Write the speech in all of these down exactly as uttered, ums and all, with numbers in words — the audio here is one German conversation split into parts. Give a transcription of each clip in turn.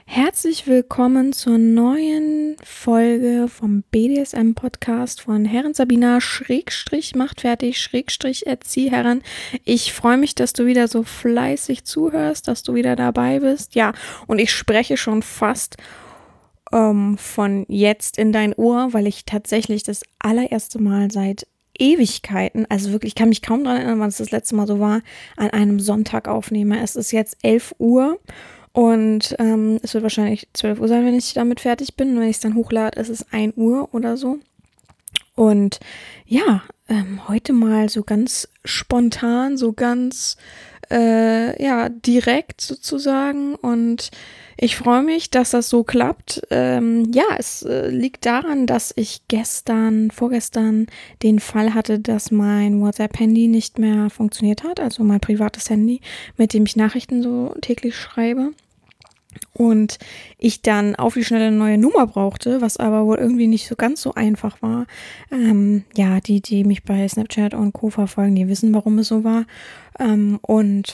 Herzlich willkommen zur neuen Folge vom B D S M-Podcast von Herren Sabina Schrägstrich macht fertig Schrägstrich Erzieherin. Ich freue mich, dass du wieder so fleißig zuhörst, dass du wieder dabei bist. Ja, und ich spreche schon fast ähm, von jetzt in dein Ohr, weil ich tatsächlich das allererste Mal seit Ewigkeiten, also wirklich, ich kann mich kaum daran erinnern, wann es das letzte Mal so war, an einem Sonntag aufnehme. Es ist jetzt elf Uhr. Und ähm, es wird wahrscheinlich zwölf Uhr sein, wenn ich damit fertig bin. Und wenn ich es dann hochlade, ist es ein Uhr oder so. Und ja, ähm, heute mal so ganz spontan, so ganz äh, ja, direkt sozusagen. Und ich freue mich, dass das so klappt. Ähm, ja, es äh, liegt daran, dass ich gestern, vorgestern den Fall hatte, dass mein WhatsApp-Handy nicht mehr funktioniert hat. Also mein privates Handy, mit dem ich Nachrichten so täglich schreibe. Und ich dann auf die schnelle eine neue Nummer brauchte, was aber wohl irgendwie nicht so ganz so einfach war. Ähm, ja, die, die mich bei Snapchat und Co. verfolgen, die wissen, warum es so war. Ähm, und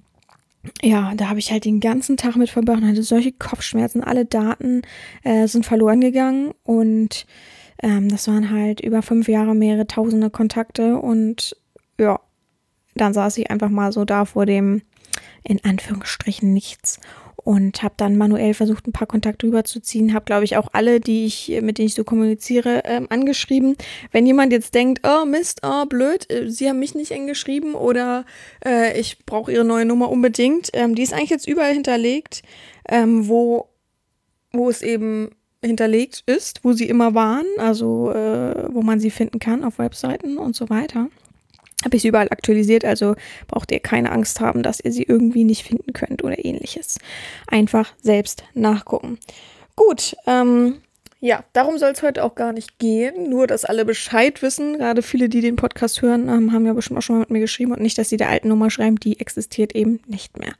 ja, da habe ich halt den ganzen Tag mit verbracht und hatte solche Kopfschmerzen. Alle Daten äh, sind verloren gegangen und ähm, das waren halt über fünf Jahre mehrere tausende Kontakte und ja, dann saß ich einfach mal so da vor dem, in Anführungsstrichen, nichts und habe dann manuell versucht, ein paar Kontakte rüberzuziehen. Habe, glaube ich, auch alle, die ich, mit denen ich so kommuniziere, ähm, angeschrieben. Wenn jemand jetzt denkt, oh Mist, oh blöd, äh, sie haben mich nicht angeschrieben oder äh, ich brauche ihre neue Nummer unbedingt, ähm, die ist eigentlich jetzt überall hinterlegt, ähm, wo, wo es eben hinterlegt ist, wo sie immer waren, also äh, wo man sie finden kann auf Webseiten und so weiter. Habe ich sie überall aktualisiert, also braucht ihr keine Angst haben, dass ihr sie irgendwie nicht finden könnt oder ähnliches. Einfach selbst nachgucken. Gut, ähm, ja, darum soll es heute auch gar nicht gehen, nur dass alle Bescheid wissen. Gerade viele, die den Podcast hören, ähm, haben ja bestimmt auch schon mal mit mir geschrieben und nicht, dass sie der alten Nummer schreiben, die existiert eben nicht mehr.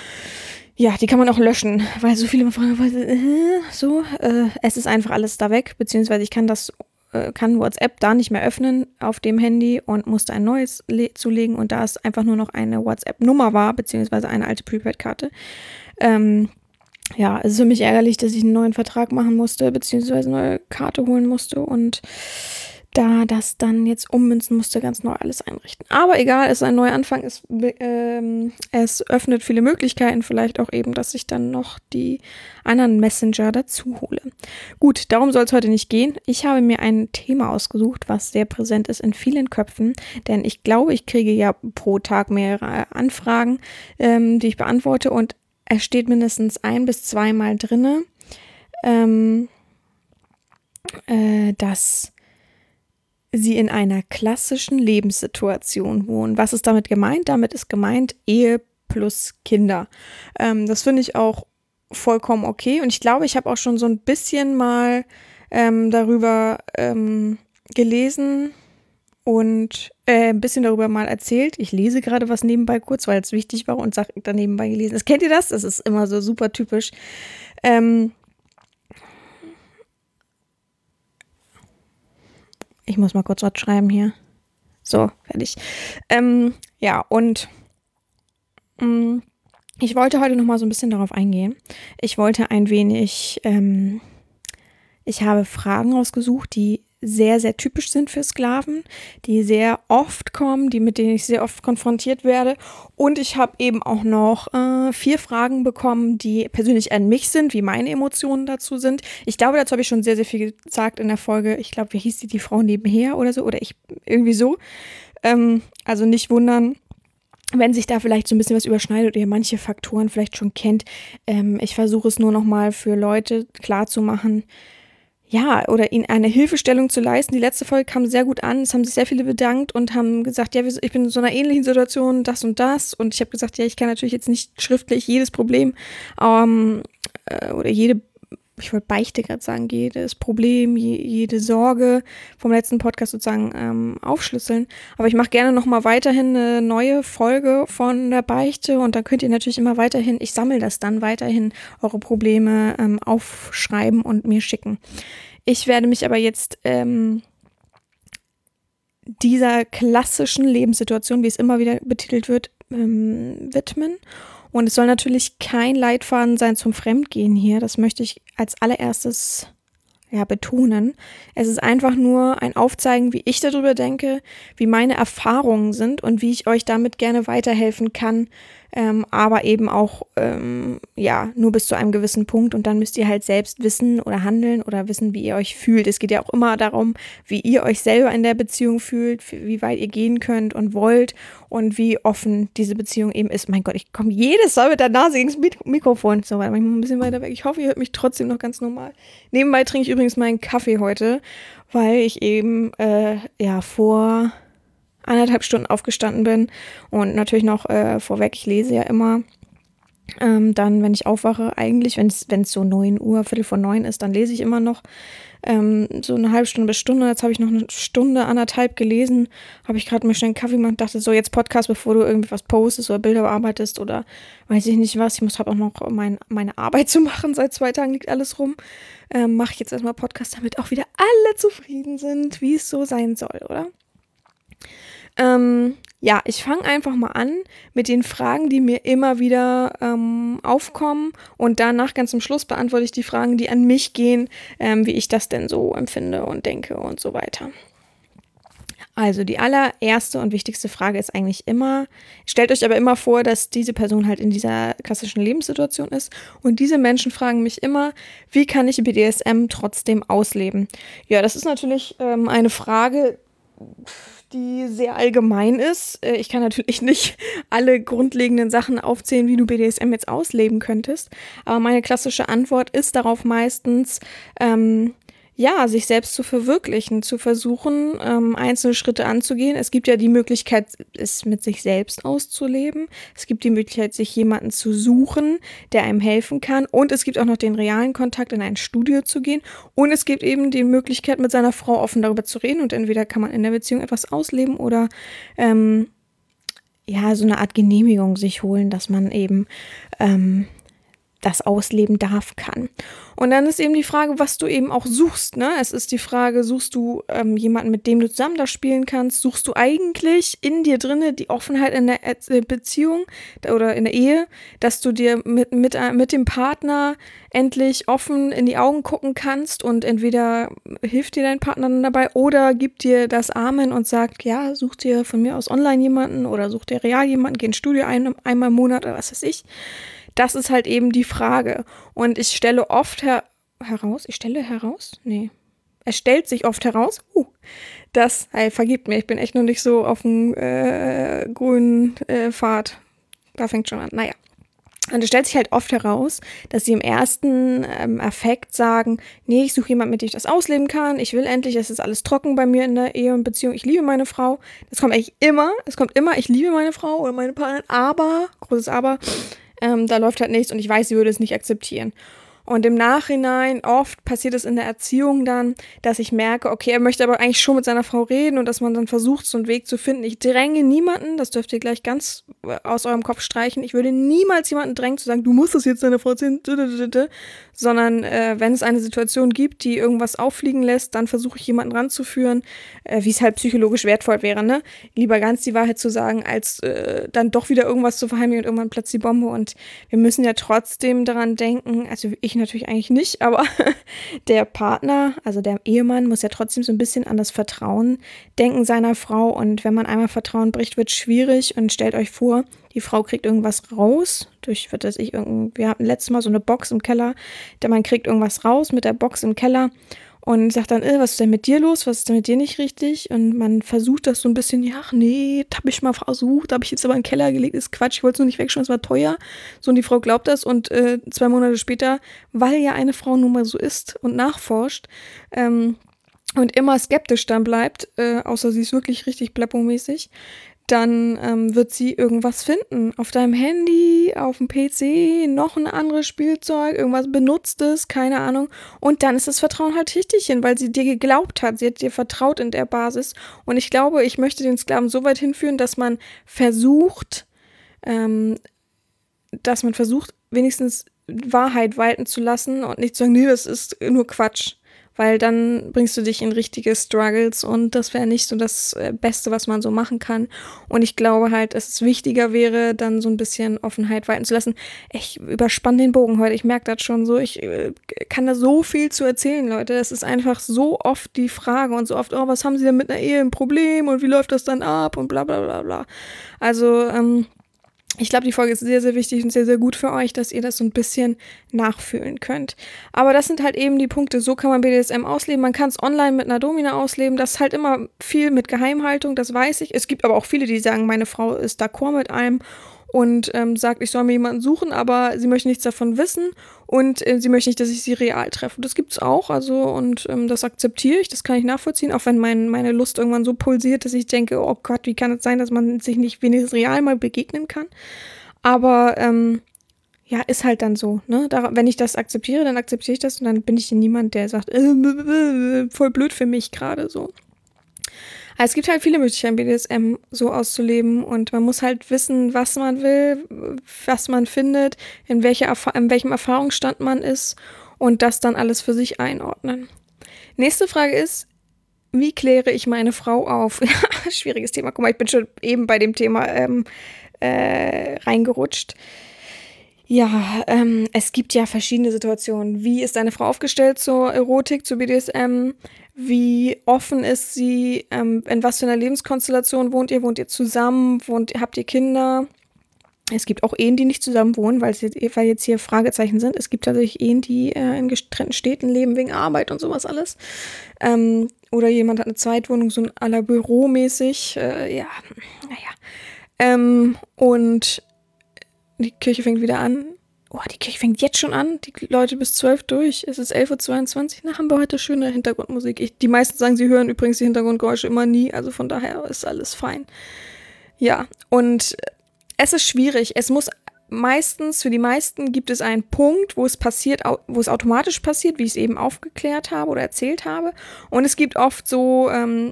Ja, die kann man auch löschen, weil so viele immer fragen, äh, so, äh, es ist einfach alles da weg, beziehungsweise ich kann das kann WhatsApp da nicht mehr öffnen auf dem Handy und musste ein neues le- zulegen und da es einfach nur noch eine WhatsApp-Nummer war, beziehungsweise eine alte Prepaid-Karte. Ähm, ja, es ist für mich ärgerlich, dass ich einen neuen Vertrag machen musste, beziehungsweise eine neue Karte holen musste und da das dann jetzt ummünzen musste, ganz neu alles einrichten. Aber egal, es ist ein neuer Anfang, es, ähm, es öffnet viele Möglichkeiten, vielleicht auch eben, dass ich dann noch die anderen Messenger dazu hole. Gut, darum soll es heute nicht gehen. Ich habe mir ein Thema ausgesucht, was sehr präsent ist in vielen Köpfen, denn ich glaube, ich kriege ja pro Tag mehrere Anfragen, ähm, die ich beantworte und es steht mindestens ein- bis zweimal drinne, ähm, äh, dass sie in einer klassischen Lebenssituation wohnen. Was ist damit gemeint? Damit ist gemeint Ehe plus Kinder. Ähm, das finde ich auch vollkommen okay. Und ich glaube, ich habe auch schon so ein bisschen mal ähm, darüber ähm, gelesen und äh, ein bisschen darüber mal erzählt. Ich lese gerade was nebenbei kurz, weil es wichtig war und sage dann nebenbei gelesen. Das, kennt ihr das? Das ist immer so super typisch. Ähm, Ich muss mal kurz was schreiben hier. So, fertig. Ähm, ja, und mh, ich wollte heute noch mal so ein bisschen darauf eingehen. Ich wollte ein wenig, ähm, ich habe Fragen rausgesucht, die sehr, sehr typisch sind für Sklaven, die sehr oft kommen, die mit denen ich sehr oft konfrontiert werde. Und ich habe eben auch noch äh, vier Fragen bekommen, die persönlich an mich sind, wie meine Emotionen dazu sind. Ich glaube, dazu habe ich schon sehr, sehr viel gesagt in der Folge. Ich glaube, wie hieß die, die Frau nebenher oder so? Oder ich irgendwie so. Ähm, also nicht wundern, wenn sich da vielleicht so ein bisschen was überschneidet oder ihr manche Faktoren vielleicht schon kennt. Ähm, ich versuche es nur noch mal für Leute klarzumachen, ja, oder ihnen eine Hilfestellung zu leisten. Die letzte Folge kam sehr gut an. Es haben sich sehr viele bedankt und haben gesagt, ja, ich bin in so einer ähnlichen Situation, das und das. Und ich habe gesagt, ja, ich kann natürlich jetzt nicht schriftlich jedes Problem ähm, äh, oder jede, ich wollte Beichte gerade sagen, jedes Problem, je, jede Sorge vom letzten Podcast sozusagen ähm, aufschlüsseln. Aber ich mache gerne nochmal weiterhin eine neue Folge von der Beichte und dann könnt ihr natürlich immer weiterhin, ich sammle das dann weiterhin, eure Probleme ähm, aufschreiben und mir schicken. Ich werde mich aber jetzt ähm, dieser klassischen Lebenssituation, wie es immer wieder betitelt wird, ähm, widmen Und es soll natürlich kein Leitfaden sein zum Fremdgehen hier. Das möchte ich als allererstes ja, betonen. Es ist einfach nur ein Aufzeigen, wie ich darüber denke, wie meine Erfahrungen sind und wie ich euch damit gerne weiterhelfen kann, ähm, aber eben auch ähm, ja nur bis zu einem gewissen Punkt und dann müsst ihr halt selbst wissen oder handeln oder wissen, wie ihr euch fühlt. Es geht ja auch immer darum, wie ihr euch selber in der Beziehung fühlt, wie weit ihr gehen könnt und wollt und wie offen diese Beziehung eben ist. Mein Gott, ich komme jedes Mal mit der Nase gegen das Mik- Mikrofon. So, warte mal, ich muss ein bisschen weiter weg. Ich hoffe, ihr hört mich trotzdem noch ganz normal. Nebenbei trinke ich übrigens meinen Kaffee heute, weil ich eben äh, ja vor anderthalb Stunden aufgestanden bin und natürlich noch äh, vorweg, ich lese ja immer ähm, dann, wenn ich aufwache, eigentlich, wenn es so neun Uhr, Viertel vor neun ist, dann lese ich immer noch ähm, so eine halbe Stunde bis Stunde. Jetzt habe ich noch eine Stunde, anderthalb gelesen, habe ich gerade mir schnell einen Kaffee gemacht und dachte so, jetzt Podcast, bevor du irgendwie was postest oder Bilder bearbeitest oder weiß ich nicht was. Ich muss halt auch noch mein, meine Arbeit zu machen, seit zwei Tagen liegt alles rum. Ähm, mache ich jetzt erstmal Podcast, damit auch wieder alle zufrieden sind, wie es so sein soll, oder? Ähm, ja, ich fange einfach mal an mit den Fragen, die mir immer wieder ähm, aufkommen und danach ganz zum Schluss beantworte ich die Fragen, die an mich gehen, ähm, wie ich das denn so empfinde und denke und so weiter. Also die allererste und wichtigste Frage ist eigentlich immer, stellt euch aber immer vor, dass diese Person halt in dieser klassischen Lebenssituation ist und diese Menschen fragen mich immer, wie kann ich B D S M trotzdem ausleben? Ja, das ist natürlich ähm, eine Frage, die sehr allgemein ist. Ich kann natürlich nicht alle grundlegenden Sachen aufzählen, wie du B D S M jetzt ausleben könntest, aber meine klassische Antwort ist darauf meistens, ähm, ja, sich selbst zu verwirklichen, zu versuchen, ähm, einzelne Schritte anzugehen. Es gibt ja die Möglichkeit, es mit sich selbst auszuleben. Es gibt die Möglichkeit, sich jemanden zu suchen, der einem helfen kann. Und es gibt auch noch den realen Kontakt, in ein Studio zu gehen. Und es gibt eben die Möglichkeit, mit seiner Frau offen darüber zu reden. Und entweder kann man in der Beziehung etwas ausleben oder ähm, ja, so eine Art Genehmigung sich holen, dass man eben ähm, das ausleben darf, kann. Und dann ist eben die Frage, was du eben auch suchst, ne? Es ist die Frage, suchst du ähm, jemanden, mit dem du zusammen das spielen kannst? Suchst du eigentlich in dir drinne die Offenheit in der äh, Beziehung oder in der Ehe, dass du dir mit, mit, äh, mit dem Partner endlich offen in die Augen gucken kannst und entweder hilft dir dein Partner dann dabei oder gibt dir das Amen und sagt, ja, such dir von mir aus online jemanden oder such dir real jemanden, geh ins Studio ein, einmal im Monat oder was weiß ich. Das ist halt eben die Frage. Und ich stelle oft her- heraus, ich stelle heraus? Nee. Es stellt sich oft heraus, uh, dass, ey, vergibt mir, ich bin echt noch nicht so auf dem äh, grünen äh, Pfad. Da fängt schon an, naja. Und es stellt sich halt oft heraus, dass sie im ersten ähm, Affekt sagen, nee, ich suche jemanden, mit dem ich das ausleben kann, ich will endlich, es ist alles trocken bei mir in der Ehe und Beziehung, ich liebe meine Frau. Das kommt eigentlich immer, es kommt immer, ich liebe meine Frau oder meine Partnerin, aber, großes Aber, Ähm, da läuft halt nichts und ich weiß, sie würde es nicht akzeptieren. Und im Nachhinein, oft passiert es in der Erziehung dann, dass ich merke, okay, er möchte aber eigentlich schon mit seiner Frau reden und dass man dann versucht, so einen Weg zu finden. Ich dränge niemanden, das dürft ihr gleich ganz aus eurem Kopf streichen, ich würde niemals jemanden drängen zu sagen, du musst das jetzt deiner Frau erzählen, sondern äh, wenn es eine Situation gibt, die irgendwas auffliegen lässt, dann versuche ich jemanden ranzuführen, äh, wie es halt psychologisch wertvoll wäre, ne? Lieber ganz die Wahrheit zu sagen, als äh, dann doch wieder irgendwas zu verheimlichen und irgendwann platzt die Bombe. Und wir müssen ja trotzdem daran denken, also ich natürlich eigentlich nicht, aber der Partner, also der Ehemann, muss ja trotzdem so ein bisschen an das Vertrauen denken seiner Frau. Und wenn man einmal Vertrauen bricht, wird es schwierig. Und stellt euch vor, die Frau kriegt irgendwas raus, durch, was weiß ich, irgendein, wir hatten letztes Mal so eine Box im Keller, der Mann kriegt irgendwas raus mit der Box im Keller und sagt dann, äh, was ist denn mit dir los, was ist denn mit dir nicht richtig? Und man versucht das so ein bisschen, ja, ach nee, hab ich mal versucht, habe ich jetzt aber in den Keller gelegt, ist Quatsch, ich wollte es nur nicht wegschauen, es war teuer. So, und die Frau glaubt das und äh, zwei Monate später, weil ja eine Frau nun mal so ist und nachforscht, ähm, und immer skeptisch dann bleibt, äh, außer sie ist wirklich richtig bleppo-mäßig, dann ähm, wird sie irgendwas finden. Auf deinem Handy, auf dem P C, noch ein anderes Spielzeug, irgendwas Benutztes, keine Ahnung. Und dann ist das Vertrauen halt Richtigchen, weil sie dir geglaubt hat. Sie hat dir vertraut in der Basis. Und ich glaube, ich möchte den Sklaven so weit hinführen, dass man versucht, ähm, dass man versucht, wenigstens Wahrheit walten zu lassen und nicht zu sagen, nee, das ist nur Quatsch. weil dann bringst du dich in richtige Struggles und das wäre nicht so das Beste, was man so machen kann. Und ich glaube halt, dass es wichtiger wäre, dann so ein bisschen Offenheit walten zu lassen. Ich überspanne den Bogen heute, ich merke das schon so, ich äh, kann da so viel zu erzählen, Leute. Das ist einfach so oft die Frage und so oft, oh, was haben Sie denn mit einer Ehe ein Problem und wie läuft das dann ab und bla bla bla bla. Also, ähm, ich glaube, die Folge ist sehr, sehr wichtig und sehr, sehr gut für euch, dass ihr das so ein bisschen nachfühlen könnt. Aber das sind halt eben die Punkte, so kann man B D S M ausleben. Man kann es online mit einer Domina ausleben. Das ist halt immer viel mit Geheimhaltung, das weiß ich. Es gibt aber auch viele, die sagen, meine Frau ist d'accord mit allem und ähm, sagt, ich soll mir jemanden suchen, aber sie möchte nichts davon wissen und äh, sie möchte nicht, dass ich sie real treffe. Das gibt's auch, also und ähm, das akzeptiere ich, das kann ich nachvollziehen, auch wenn mein, meine Lust irgendwann so pulsiert, dass ich denke, oh Gott, wie kann es sein, dass man sich nicht wenigstens real mal begegnen kann. Aber ähm, ja, ist halt dann so, ne? Da, wenn ich das akzeptiere, dann akzeptiere ich das und dann bin ich niemand, der sagt, äh, äh, voll blöd für mich gerade so. Also es gibt halt viele Möglichkeiten, B D S M so auszuleben und man muss halt wissen, was man will, was man findet, in, welche, in welchem Erfahrungsstand man ist und das dann alles für sich einordnen. Nächste Frage ist, wie kläre ich meine Frau auf? Ja, schwieriges Thema. Guck mal, ich bin schon eben bei dem Thema ähm, äh, reingerutscht. Ja, ähm, es gibt ja verschiedene Situationen. Wie ist deine Frau aufgestellt zur Erotik, zur B D S M? Wie offen ist sie? Ähm, in was für einer Lebenskonstellation wohnt ihr? Wohnt ihr zusammen? Wohnt, habt ihr Kinder? Es gibt auch Ehen, die nicht zusammen wohnen, weil, es jetzt, weil jetzt hier Fragezeichen sind. Es gibt tatsächlich Ehen, die äh, in getrennten Städten leben wegen Arbeit und sowas alles. Ähm, oder jemand hat eine Zweitwohnung, so ein à la Büro-mäßig. Äh, ja, naja. Ähm, und die Kirche fängt wieder an. Oh, die Kirche fängt jetzt schon an. Die Leute bis zwölf durch. Es ist elf Uhr zweiundzwanzig. Na, haben wir heute schöne Hintergrundmusik. Ich, die meisten sagen, sie hören übrigens die Hintergrundgeräusche immer nie. Also von daher ist alles fein. Ja, und es ist schwierig. Es muss meistens, für die meisten gibt es einen Punkt, wo es passiert, wo es automatisch passiert, wie ich es eben aufgeklärt habe oder erzählt habe. Und es gibt oft so ähm,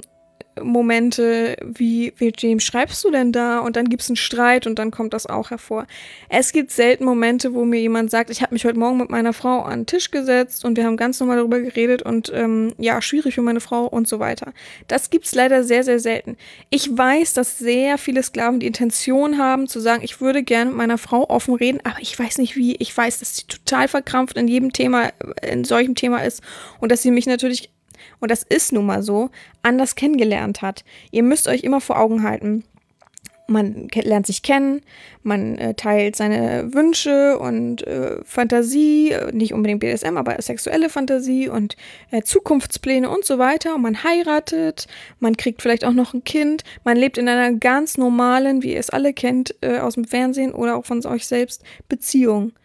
Momente wie, wem schreibst du denn da? Und dann gibt es einen Streit und dann kommt das auch hervor. Es gibt selten Momente, wo mir jemand sagt, ich habe mich heute Morgen mit meiner Frau an den Tisch gesetzt und wir haben ganz normal darüber geredet und ähm, ja, schwierig für meine Frau und so weiter. Das gibt's leider sehr, sehr selten. Ich weiß, dass sehr viele Sklaven die Intention haben, zu sagen, ich würde gerne mit meiner Frau offen reden, aber ich weiß nicht wie. Ich weiß, dass sie total verkrampft in jedem Thema, in solchem Thema ist und dass sie mich natürlich, und das ist nun mal so, anders kennengelernt hat. Ihr müsst euch immer vor Augen halten. Man lernt sich kennen, man äh, teilt seine Wünsche und äh, Fantasie, äh, nicht unbedingt B D S M, aber sexuelle Fantasie und äh, Zukunftspläne und so weiter. Und man heiratet, man kriegt vielleicht auch noch ein Kind, man lebt in einer ganz normalen, wie ihr es alle kennt, äh, aus dem Fernsehen oder auch von euch selbst, Beziehung.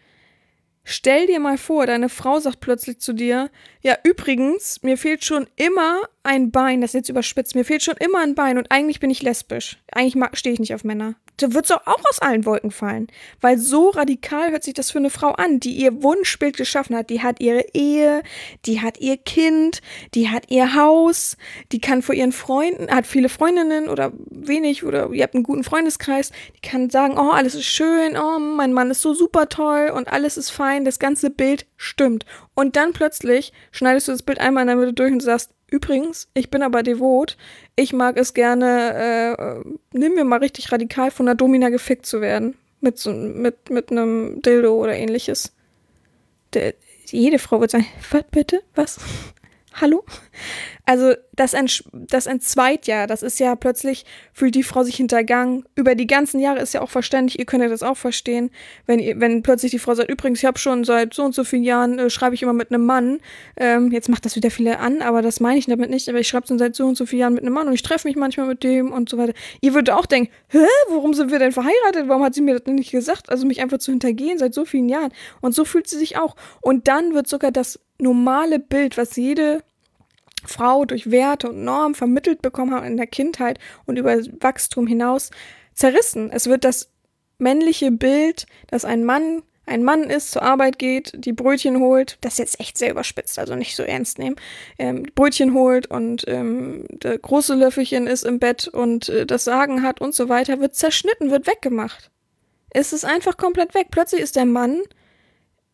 Stell dir mal vor, deine Frau sagt plötzlich zu dir, ja übrigens, mir fehlt schon immer ein Bein, das ist jetzt überspitzt, mir fehlt schon immer ein Bein und eigentlich bin ich lesbisch. Eigentlich stehe ich nicht auf Männer. Da wird es auch aus allen Wolken fallen, weil so radikal hört sich das für eine Frau an, die ihr Wunschbild geschaffen hat. Die hat ihre Ehe, die hat ihr Kind, die hat ihr Haus, die kann vor ihren Freunden, hat viele Freundinnen oder wenig oder ihr habt einen guten Freundeskreis, die kann sagen, oh, alles ist schön, oh, mein Mann ist so super toll und alles ist fein, das ganze Bild stimmt. Und dann plötzlich schneidest du das Bild einmal in der Mitte durch und sagst, übrigens, ich bin aber devot, ich mag es gerne, äh, nehmen wir mal richtig radikal, von einer Domina gefickt zu werden. Mit so, mit, mit einem Dildo oder ähnliches. De, jede Frau wird sagen, was bitte? Was? Hallo? Also das, ent, das entzweit ja, das ist ja plötzlich, fühlt die Frau sich hintergangen. Über die ganzen Jahre ist ja auch verständlich, ihr könnt ja das auch verstehen, wenn, ihr, wenn plötzlich die Frau sagt, übrigens, ich habe schon seit so und so vielen Jahren, äh, schreibe ich immer mit einem Mann, ähm, jetzt macht das wieder viele an, aber das meine ich damit nicht, aber ich schreibe schon seit so und so vielen Jahren mit einem Mann und ich treffe mich manchmal mit dem und so weiter. Ihr würdet auch denken, hä, warum sind wir denn verheiratet? Warum hat sie mir das denn nicht gesagt? Also mich einfach zu hintergehen seit so vielen Jahren. Und so fühlt sie sich auch. Und dann wird sogar das normale Bild, was jede Frau durch Werte und Normen vermittelt bekommen hat in der Kindheit und über Wachstum hinaus zerrissen. Es wird das männliche Bild, dass ein Mann ein Mann ist, zur Arbeit geht, die Brötchen holt, das ist jetzt echt sehr überspitzt, also nicht so ernst nehmen, ähm, Brötchen holt und ähm, der große Löffelchen ist im Bett und äh, das Sagen hat und so weiter, wird zerschnitten, wird weggemacht. Es ist einfach komplett weg. Plötzlich ist der Mann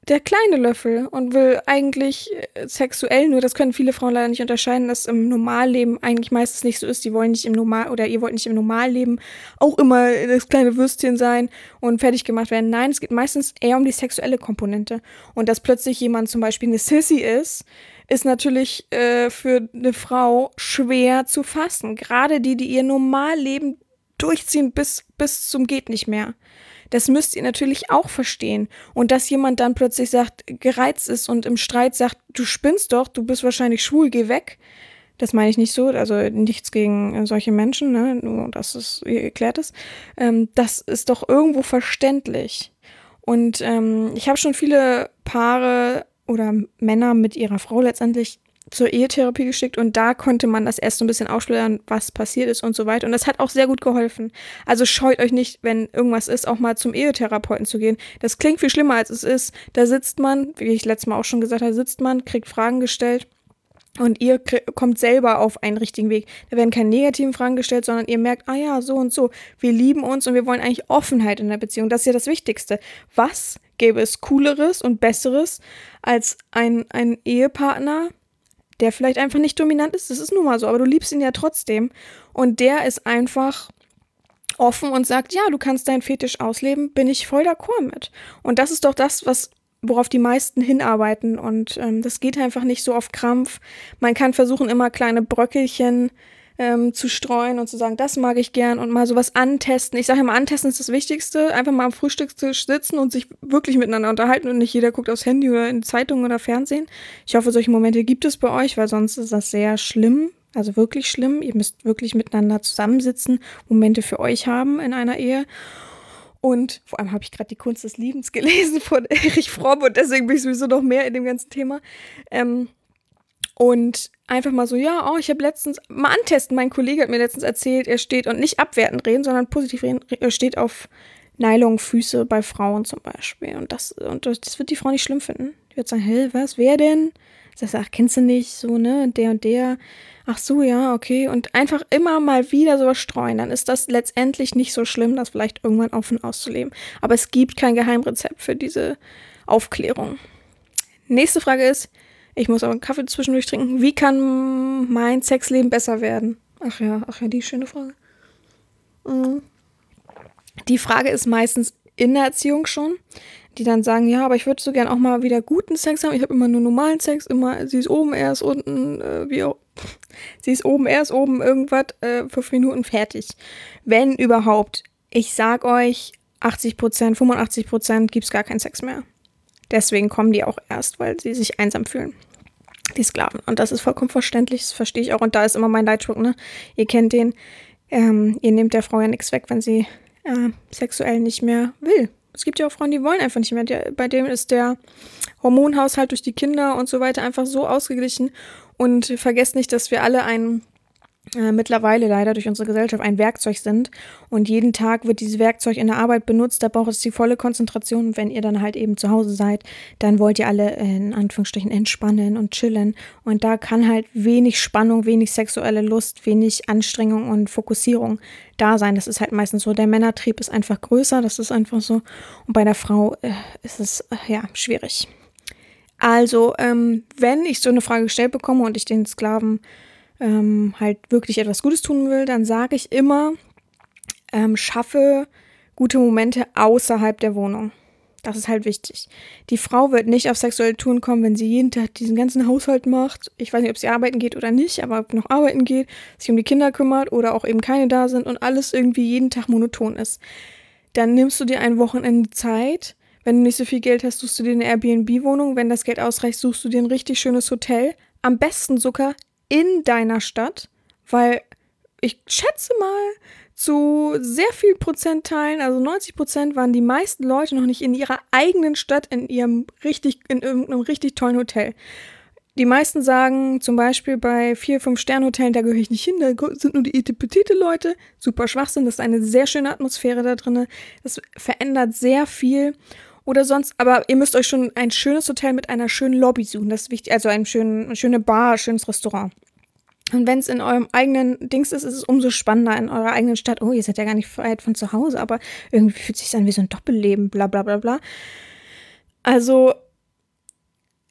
der kleine Löffel und will eigentlich äh, sexuell, nur das können viele Frauen leider nicht unterscheiden, dass im Normalleben eigentlich meistens nicht so ist. Die wollen nicht im Normal, oder ihr wollt nicht im Normalleben auch immer das kleine Würstchen sein und fertig gemacht werden. Nein, es geht meistens eher um die sexuelle Komponente. Und dass plötzlich jemand zum Beispiel eine Sissy ist, ist natürlich äh, für eine Frau schwer zu fassen. Gerade die, die ihr Normalleben durchziehen bis, bis zum geht nicht mehr. Das müsst ihr natürlich auch verstehen. Und dass jemand dann plötzlich sagt, gereizt ist und im Streit sagt, du spinnst doch, du bist wahrscheinlich schwul, geh weg. Das meine ich nicht so, also nichts gegen äh, solche Menschen, ne? Nur, dass es geklärt ist. Ähm, das ist doch irgendwo verständlich. Und ähm, ich habe schon viele Paare oder Männer mit ihrer Frau letztendlich zur Ehetherapie geschickt und da konnte man das erst so ein bisschen aufschlüsseln, was passiert ist und so weiter. Und das hat auch sehr gut geholfen. Also scheut euch nicht, wenn irgendwas ist, auch mal zum Ehetherapeuten zu gehen. Das klingt viel schlimmer, als es ist. Da sitzt man, wie ich letztes Mal auch schon gesagt habe, sitzt man, kriegt Fragen gestellt und ihr krie- kommt selber auf einen richtigen Weg. Da werden keine negativen Fragen gestellt, sondern ihr merkt, ah ja, so und so. Wir lieben uns und wir wollen eigentlich Offenheit in der Beziehung. Das ist ja das Wichtigste. Was gäbe es Cooleres und Besseres als ein, ein Ehepartner, der vielleicht einfach nicht dominant ist, das ist nun mal so, aber du liebst ihn ja trotzdem und der ist einfach offen und sagt, ja, du kannst deinen Fetisch ausleben, bin ich voll d'accord mit. Und das ist doch das, was worauf die meisten hinarbeiten und ähm, das geht einfach nicht so auf Krampf. Man kann versuchen, immer kleine Bröckelchen ähm, zu streuen und zu sagen, das mag ich gern und mal sowas antesten. Ich sage immer, antesten ist das Wichtigste, einfach mal am Frühstückstisch sitzen und sich wirklich miteinander unterhalten und nicht jeder guckt aufs Handy oder in Zeitungen oder Fernsehen. Ich hoffe, solche Momente gibt es bei euch, weil sonst ist das sehr schlimm, also wirklich schlimm. Ihr müsst wirklich miteinander zusammensitzen, Momente für euch haben in einer Ehe. Und vor allem habe ich gerade die Kunst des Liebens gelesen von Erich Fromm und deswegen bin ich sowieso noch mehr in dem ganzen Thema. Ähm, Und einfach mal so, ja, oh, ich habe letztens, mal antesten, mein Kollege hat mir letztens erzählt, er steht, und nicht abwertend reden, sondern positiv reden, er steht auf Nylonfüße bei Frauen zum Beispiel. Und das, und das, das wird die Frau nicht schlimm finden. Die wird sagen, hä, was, wer denn? Ich sage, ach, kennst du nicht, so, ne, der und der. Ach so, ja, okay. Und einfach immer mal wieder sowas streuen, dann ist das letztendlich nicht so schlimm, das vielleicht irgendwann offen auszuleben. Aber es gibt kein Geheimrezept für diese Aufklärung. Nächste Frage ist, ich muss aber einen Kaffee zwischendurch trinken. Wie kann mein Sexleben besser werden? Ach ja, ach ja, die schöne Frage. Mhm. Die Frage ist meistens in der Erziehung schon, die dann sagen, ja, aber ich würde so gern auch mal wieder guten Sex haben. Ich habe immer nur normalen Sex, immer, sie ist oben, er ist unten, äh, wie auch, sie ist oben, er ist oben, irgendwas, äh, fünf Minuten fertig. Wenn überhaupt. Ich sag euch, achtzig Prozent, fünfundachtzig Prozent gibt's gar keinen Sex mehr. Deswegen kommen die auch erst, weil sie sich einsam fühlen. Die Sklaven. Und das ist vollkommen verständlich, das verstehe ich auch. Und da ist immer mein Leitspruch, ne? Ihr kennt den, ähm, ihr nehmt der Frau ja nichts weg, wenn sie äh, sexuell nicht mehr will. Es gibt ja auch Frauen, die wollen einfach nicht mehr. Der, bei dem ist der Hormonhaushalt durch die Kinder und so weiter einfach so ausgeglichen. Und vergesst nicht, dass wir alle ein Äh, mittlerweile leider durch unsere Gesellschaft ein Werkzeug sind und jeden Tag wird dieses Werkzeug in der Arbeit benutzt, da braucht es die volle Konzentration und wenn ihr dann halt eben zu Hause seid, dann wollt ihr alle äh, in Anführungsstrichen entspannen und chillen und da kann halt wenig Spannung, wenig sexuelle Lust, wenig Anstrengung und Fokussierung da sein. Das ist halt meistens so, der Männertrieb ist einfach größer, das ist einfach so und bei der Frau äh, ist es äh, ja schwierig. Also, ähm, wenn ich so eine Frage gestellt bekomme und ich den Sklaven Ähm, halt wirklich etwas Gutes tun will, dann sage ich immer, ähm, schaffe gute Momente außerhalb der Wohnung. Das ist halt wichtig. Die Frau wird nicht auf sexuelle Touren kommen, wenn sie jeden Tag diesen ganzen Haushalt macht. Ich weiß nicht, ob sie arbeiten geht oder nicht, aber ob noch arbeiten geht, sich um die Kinder kümmert oder auch eben keine da sind und alles irgendwie jeden Tag monoton ist. Dann nimmst du dir ein Wochenende Zeit. Wenn du nicht so viel Geld hast, suchst du dir eine Airbnb-Wohnung. Wenn das Geld ausreicht, suchst du dir ein richtig schönes Hotel. Am besten sogar in deiner Stadt, weil ich schätze mal, zu sehr vielen Prozentteilen, also neunzig Prozent, waren die meisten Leute noch nicht in ihrer eigenen Stadt, in ihrem richtig, in irgendeinem richtig tollen Hotel. Die meisten sagen zum Beispiel bei vier, fünf Sterne-Hotelen, da gehöre ich nicht hin, da sind nur die etipetite Leute. Super Schwachsinn, das ist eine sehr schöne Atmosphäre da drin. Das verändert sehr viel. Oder sonst, aber ihr müsst euch schon ein schönes Hotel mit einer schönen Lobby suchen. Das ist wichtig, also ein schön, eine schöne Bar, ein schönes Restaurant. Und wenn es in eurem eigenen Dings ist, ist es umso spannender in eurer eigenen Stadt. Oh, ihr seid ja gar nicht weit von zu Hause, aber irgendwie fühlt es sich an wie so ein Doppelleben, bla bla bla bla. Also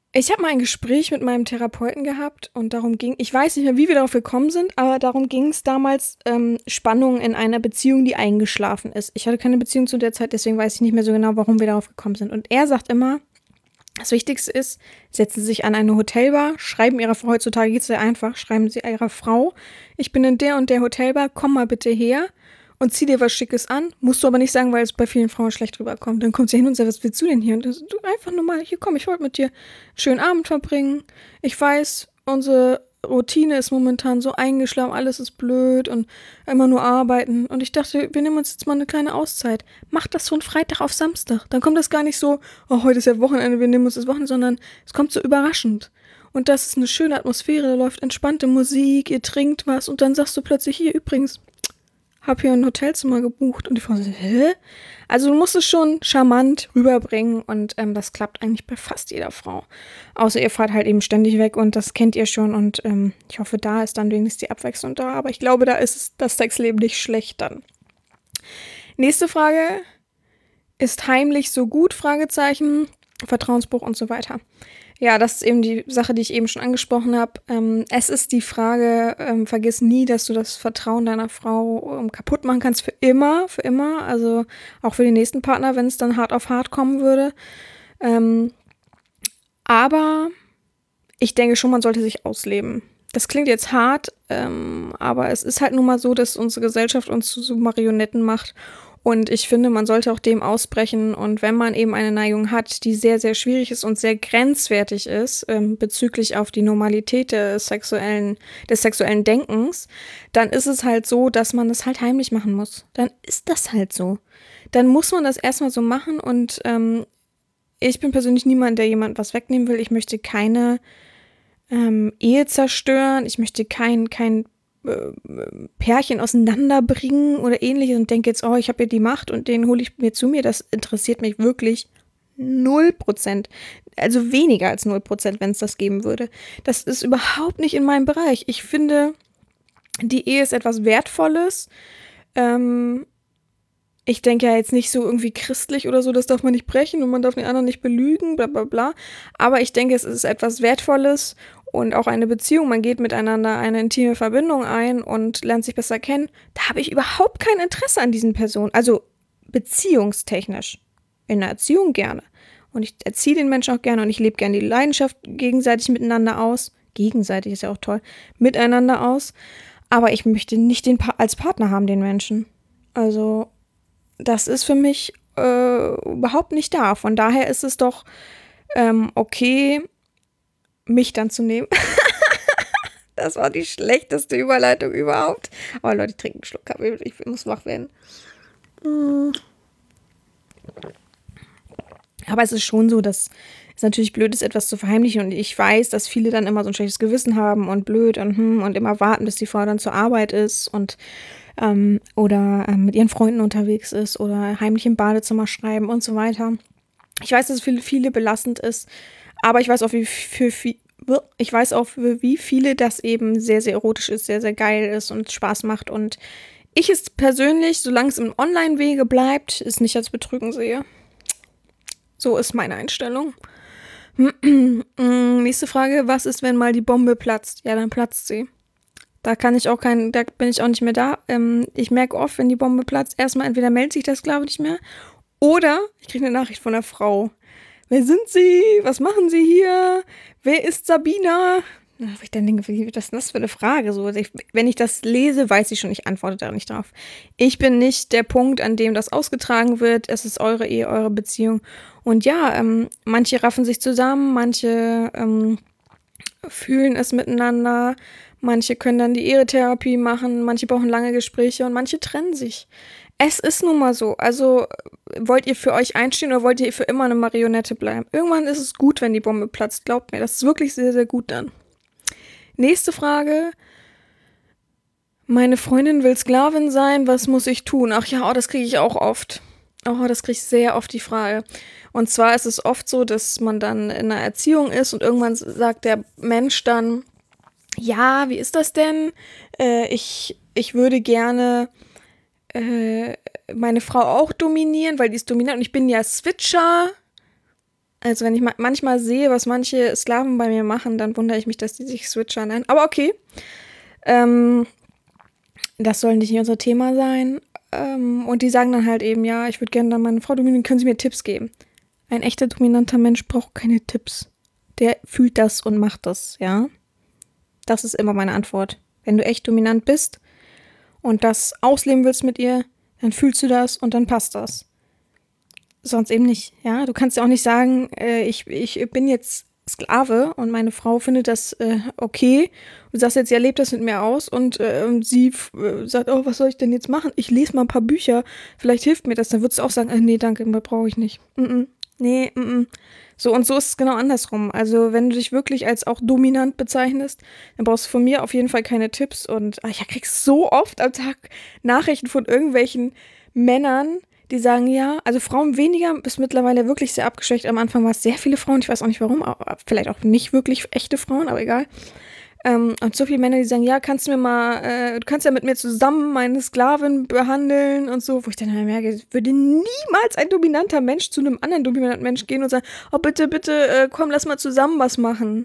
Ich habe mal ein Gespräch mit meinem Therapeuten gehabt und darum ging, ich weiß nicht mehr, wie wir darauf gekommen sind, aber darum ging es damals, ähm, Spannung in einer Beziehung, die eingeschlafen ist. Ich hatte keine Beziehung zu der Zeit, deswegen weiß ich nicht mehr so genau, warum wir darauf gekommen sind. Und er sagt immer, das Wichtigste ist, setzen Sie sich an eine Hotelbar, schreiben Ihrer Frau, heutzutage geht es sehr einfach, schreiben Sie Ihrer Frau, ich bin in der und der Hotelbar, komm mal bitte her und zieh dir was Schickes an. Musst du aber nicht sagen, weil es bei vielen Frauen schlecht rüberkommt. Dann kommt sie hin und sagt, was willst du denn hier? Und dann, du einfach nur mal, hier komm, ich wollte mit dir einen schönen Abend verbringen. Ich weiß, unsere Routine ist momentan so eingeschlafen, alles ist blöd und immer nur arbeiten. Und ich dachte, wir nehmen uns jetzt mal eine kleine Auszeit. Mach das von Freitag auf Samstag. Dann kommt das gar nicht so, oh, heute ist ja Wochenende, wir nehmen uns das Wochenende, sondern es kommt so überraschend. Und das ist eine schöne Atmosphäre, da läuft entspannte Musik, ihr trinkt was und dann sagst du plötzlich, hier übrigens, hab hier ein Hotelzimmer gebucht. Und die Frau so, hä? Also du musst es schon charmant rüberbringen und ähm, das klappt eigentlich bei fast jeder Frau. Außer ihr fahrt halt eben ständig weg und das kennt ihr schon und ähm, ich hoffe, da ist dann wenigstens die Abwechslung da. Aber ich glaube, da ist das Sexleben nicht schlecht dann. Nächste Frage. Ist heimlich so gut? Fragezeichen. Vertrauensbruch und so weiter. Ja, das ist eben die Sache, die ich eben schon angesprochen habe. Ähm, es ist die Frage, ähm, vergiss nie, dass du das Vertrauen deiner Frau ähm, kaputt machen kannst für immer, für immer. Also auch für den nächsten Partner, wenn es dann hart auf hart kommen würde. Ähm, aber ich denke schon, man sollte sich ausleben. Das klingt jetzt hart, ähm, aber es ist halt nun mal so, dass unsere Gesellschaft uns zu so Marionetten macht. Und ich finde, man sollte auch dem ausbrechen. Und wenn man eben eine Neigung hat, die sehr, sehr schwierig ist und sehr grenzwertig ist, ähm, bezüglich auf die Normalität des sexuellen, des sexuellen Denkens, dann ist es halt so, dass man das halt heimlich machen muss. Dann ist das halt so. Dann muss man das erstmal so machen. Und ähm, ich bin persönlich niemand, der jemand was wegnehmen will. Ich möchte keine ähm, Ehe zerstören. Ich möchte kein, kein Pärchen auseinanderbringen oder ähnliches und denke jetzt, oh, ich habe ja die Macht und den hole ich mir zu mir. Das interessiert mich wirklich null Prozent. Also weniger als null Prozent, wenn es das geben würde. Das ist überhaupt nicht in meinem Bereich. Ich finde, die Ehe ist etwas Wertvolles. Ähm, ich denke ja jetzt nicht so irgendwie christlich oder so, das darf man nicht brechen und man darf den anderen nicht belügen, bla bla bla. Aber ich denke, es ist etwas Wertvolles und auch eine Beziehung. Man geht miteinander eine intime Verbindung ein und lernt sich besser kennen. Da habe ich überhaupt kein Interesse an diesen Personen. Also beziehungstechnisch. In der Erziehung gerne. Und ich erziehe den Menschen auch gerne und ich lebe gerne die Leidenschaft gegenseitig miteinander aus. Gegenseitig ist ja auch toll. Miteinander aus. Aber ich möchte nicht den pa- als Partner haben, den Menschen. Also das ist für mich äh, überhaupt nicht da. Von daher ist es doch ähm, okay, mich dann zu nehmen. Das war die schlechteste Überleitung überhaupt. Aber Leute, ich trinke einen Schluck Kaffee. Ich muss wach werden. Aber es ist schon so, dass es natürlich blöd ist, etwas zu verheimlichen. Und ich weiß, dass viele dann immer so ein schlechtes Gewissen haben und blöd und hm, und immer warten, bis die Frau dann zur Arbeit ist und ähm, oder ähm, mit ihren Freunden unterwegs ist oder heimlich im Badezimmer schreiben und so weiter. Ich weiß, dass es für viele belastend ist, aber ich weiß auch, wie für viel, ich weiß auch, für wie viele das eben sehr, sehr erotisch ist, sehr, sehr geil ist und Spaß macht. Und ich es persönlich, solange es im Online-Wege bleibt, es nicht als Betrügen sehe. So ist meine Einstellung. Nächste Frage, was ist, wenn mal die Bombe platzt? Ja, dann platzt sie. Da kann ich auch kein, da bin ich auch nicht mehr da. Ähm, ich merke oft, wenn die Bombe platzt, erstmal entweder meldet sich das, glaube ich, nicht mehr. Oder ich kriege eine Nachricht von der Frau. Wer sind Sie? Was machen Sie hier? Wer ist Sabina? Ach, ich dann denke, was ist das für eine Frage? So, ich, wenn ich das lese, weiß ich schon, ich antworte da nicht drauf. Ich bin nicht der Punkt, an dem das ausgetragen wird. Es ist eure Ehe, eure Beziehung. Und ja, ähm, manche raffen sich zusammen, manche ähm, fühlen es miteinander, manche können dann die Ehetherapie machen, manche brauchen lange Gespräche und manche trennen sich. Es ist nun mal so. Also wollt ihr für euch einstehen oder wollt ihr für immer eine Marionette bleiben? Irgendwann ist es gut, wenn die Bombe platzt. Glaubt mir, das ist wirklich sehr, sehr gut dann. Nächste Frage. Meine Freundin will Sklavin sein. Was muss ich tun? Ach ja, oh, das kriege ich auch oft. Oh, das kriege ich sehr oft die Frage. Und zwar ist es oft so, dass man dann in einer Erziehung ist und irgendwann sagt der Mensch dann, ja, wie ist das denn? Äh, ich, ich würde gerne äh, meine Frau auch dominieren, weil die ist dominant und ich bin ja Switcher. Also wenn ich ma- manchmal sehe, was manche Sklaven bei mir machen, dann wundere ich mich, dass die sich switchern nennen. Aber okay, ähm, das soll nicht unser Thema sein. Ähm, und die sagen dann halt eben, ja, ich würde gerne dann meine Frau dominieren, können Sie mir Tipps geben? Ein echter dominanter Mensch braucht keine Tipps. Der fühlt das und macht das, ja. Das ist immer meine Antwort. Wenn du echt dominant bist und das ausleben willst mit ihr, dann fühlst du das und dann passt das. Sonst eben nicht, ja. Du kannst ja auch nicht sagen, äh, ich, ich bin jetzt Sklave und meine Frau findet das äh, okay. Du sagst jetzt, ja, lebt das mit mir aus und äh, sie äh, sagt, oh, was soll ich denn jetzt machen? Ich lese mal ein paar Bücher, vielleicht hilft mir das. Dann würdest du auch sagen, äh, nee, danke, brauche ich nicht. Mm-mm. Nee, mm-mm. So, und so ist es genau andersrum. Also, wenn du dich wirklich als auch dominant bezeichnest, dann brauchst du von mir auf jeden Fall keine Tipps. Und ach, ich krieg so oft am Tag Nachrichten von irgendwelchen Männern, die sagen, ja, also Frauen weniger, ist mittlerweile wirklich sehr abgeschwächt. Am Anfang war es sehr viele Frauen, ich weiß auch nicht warum, aber vielleicht auch nicht wirklich echte Frauen, aber egal. Ähm, und so viele Männer, die sagen, ja, kannst du mir mal, äh, du kannst ja mit mir zusammen meine Sklavin behandeln und so, wo ich dann halt merke, es würde niemals ein dominanter Mensch zu einem anderen dominanten Mensch gehen und sagen, oh, bitte, bitte, äh, komm, lass mal zusammen was machen.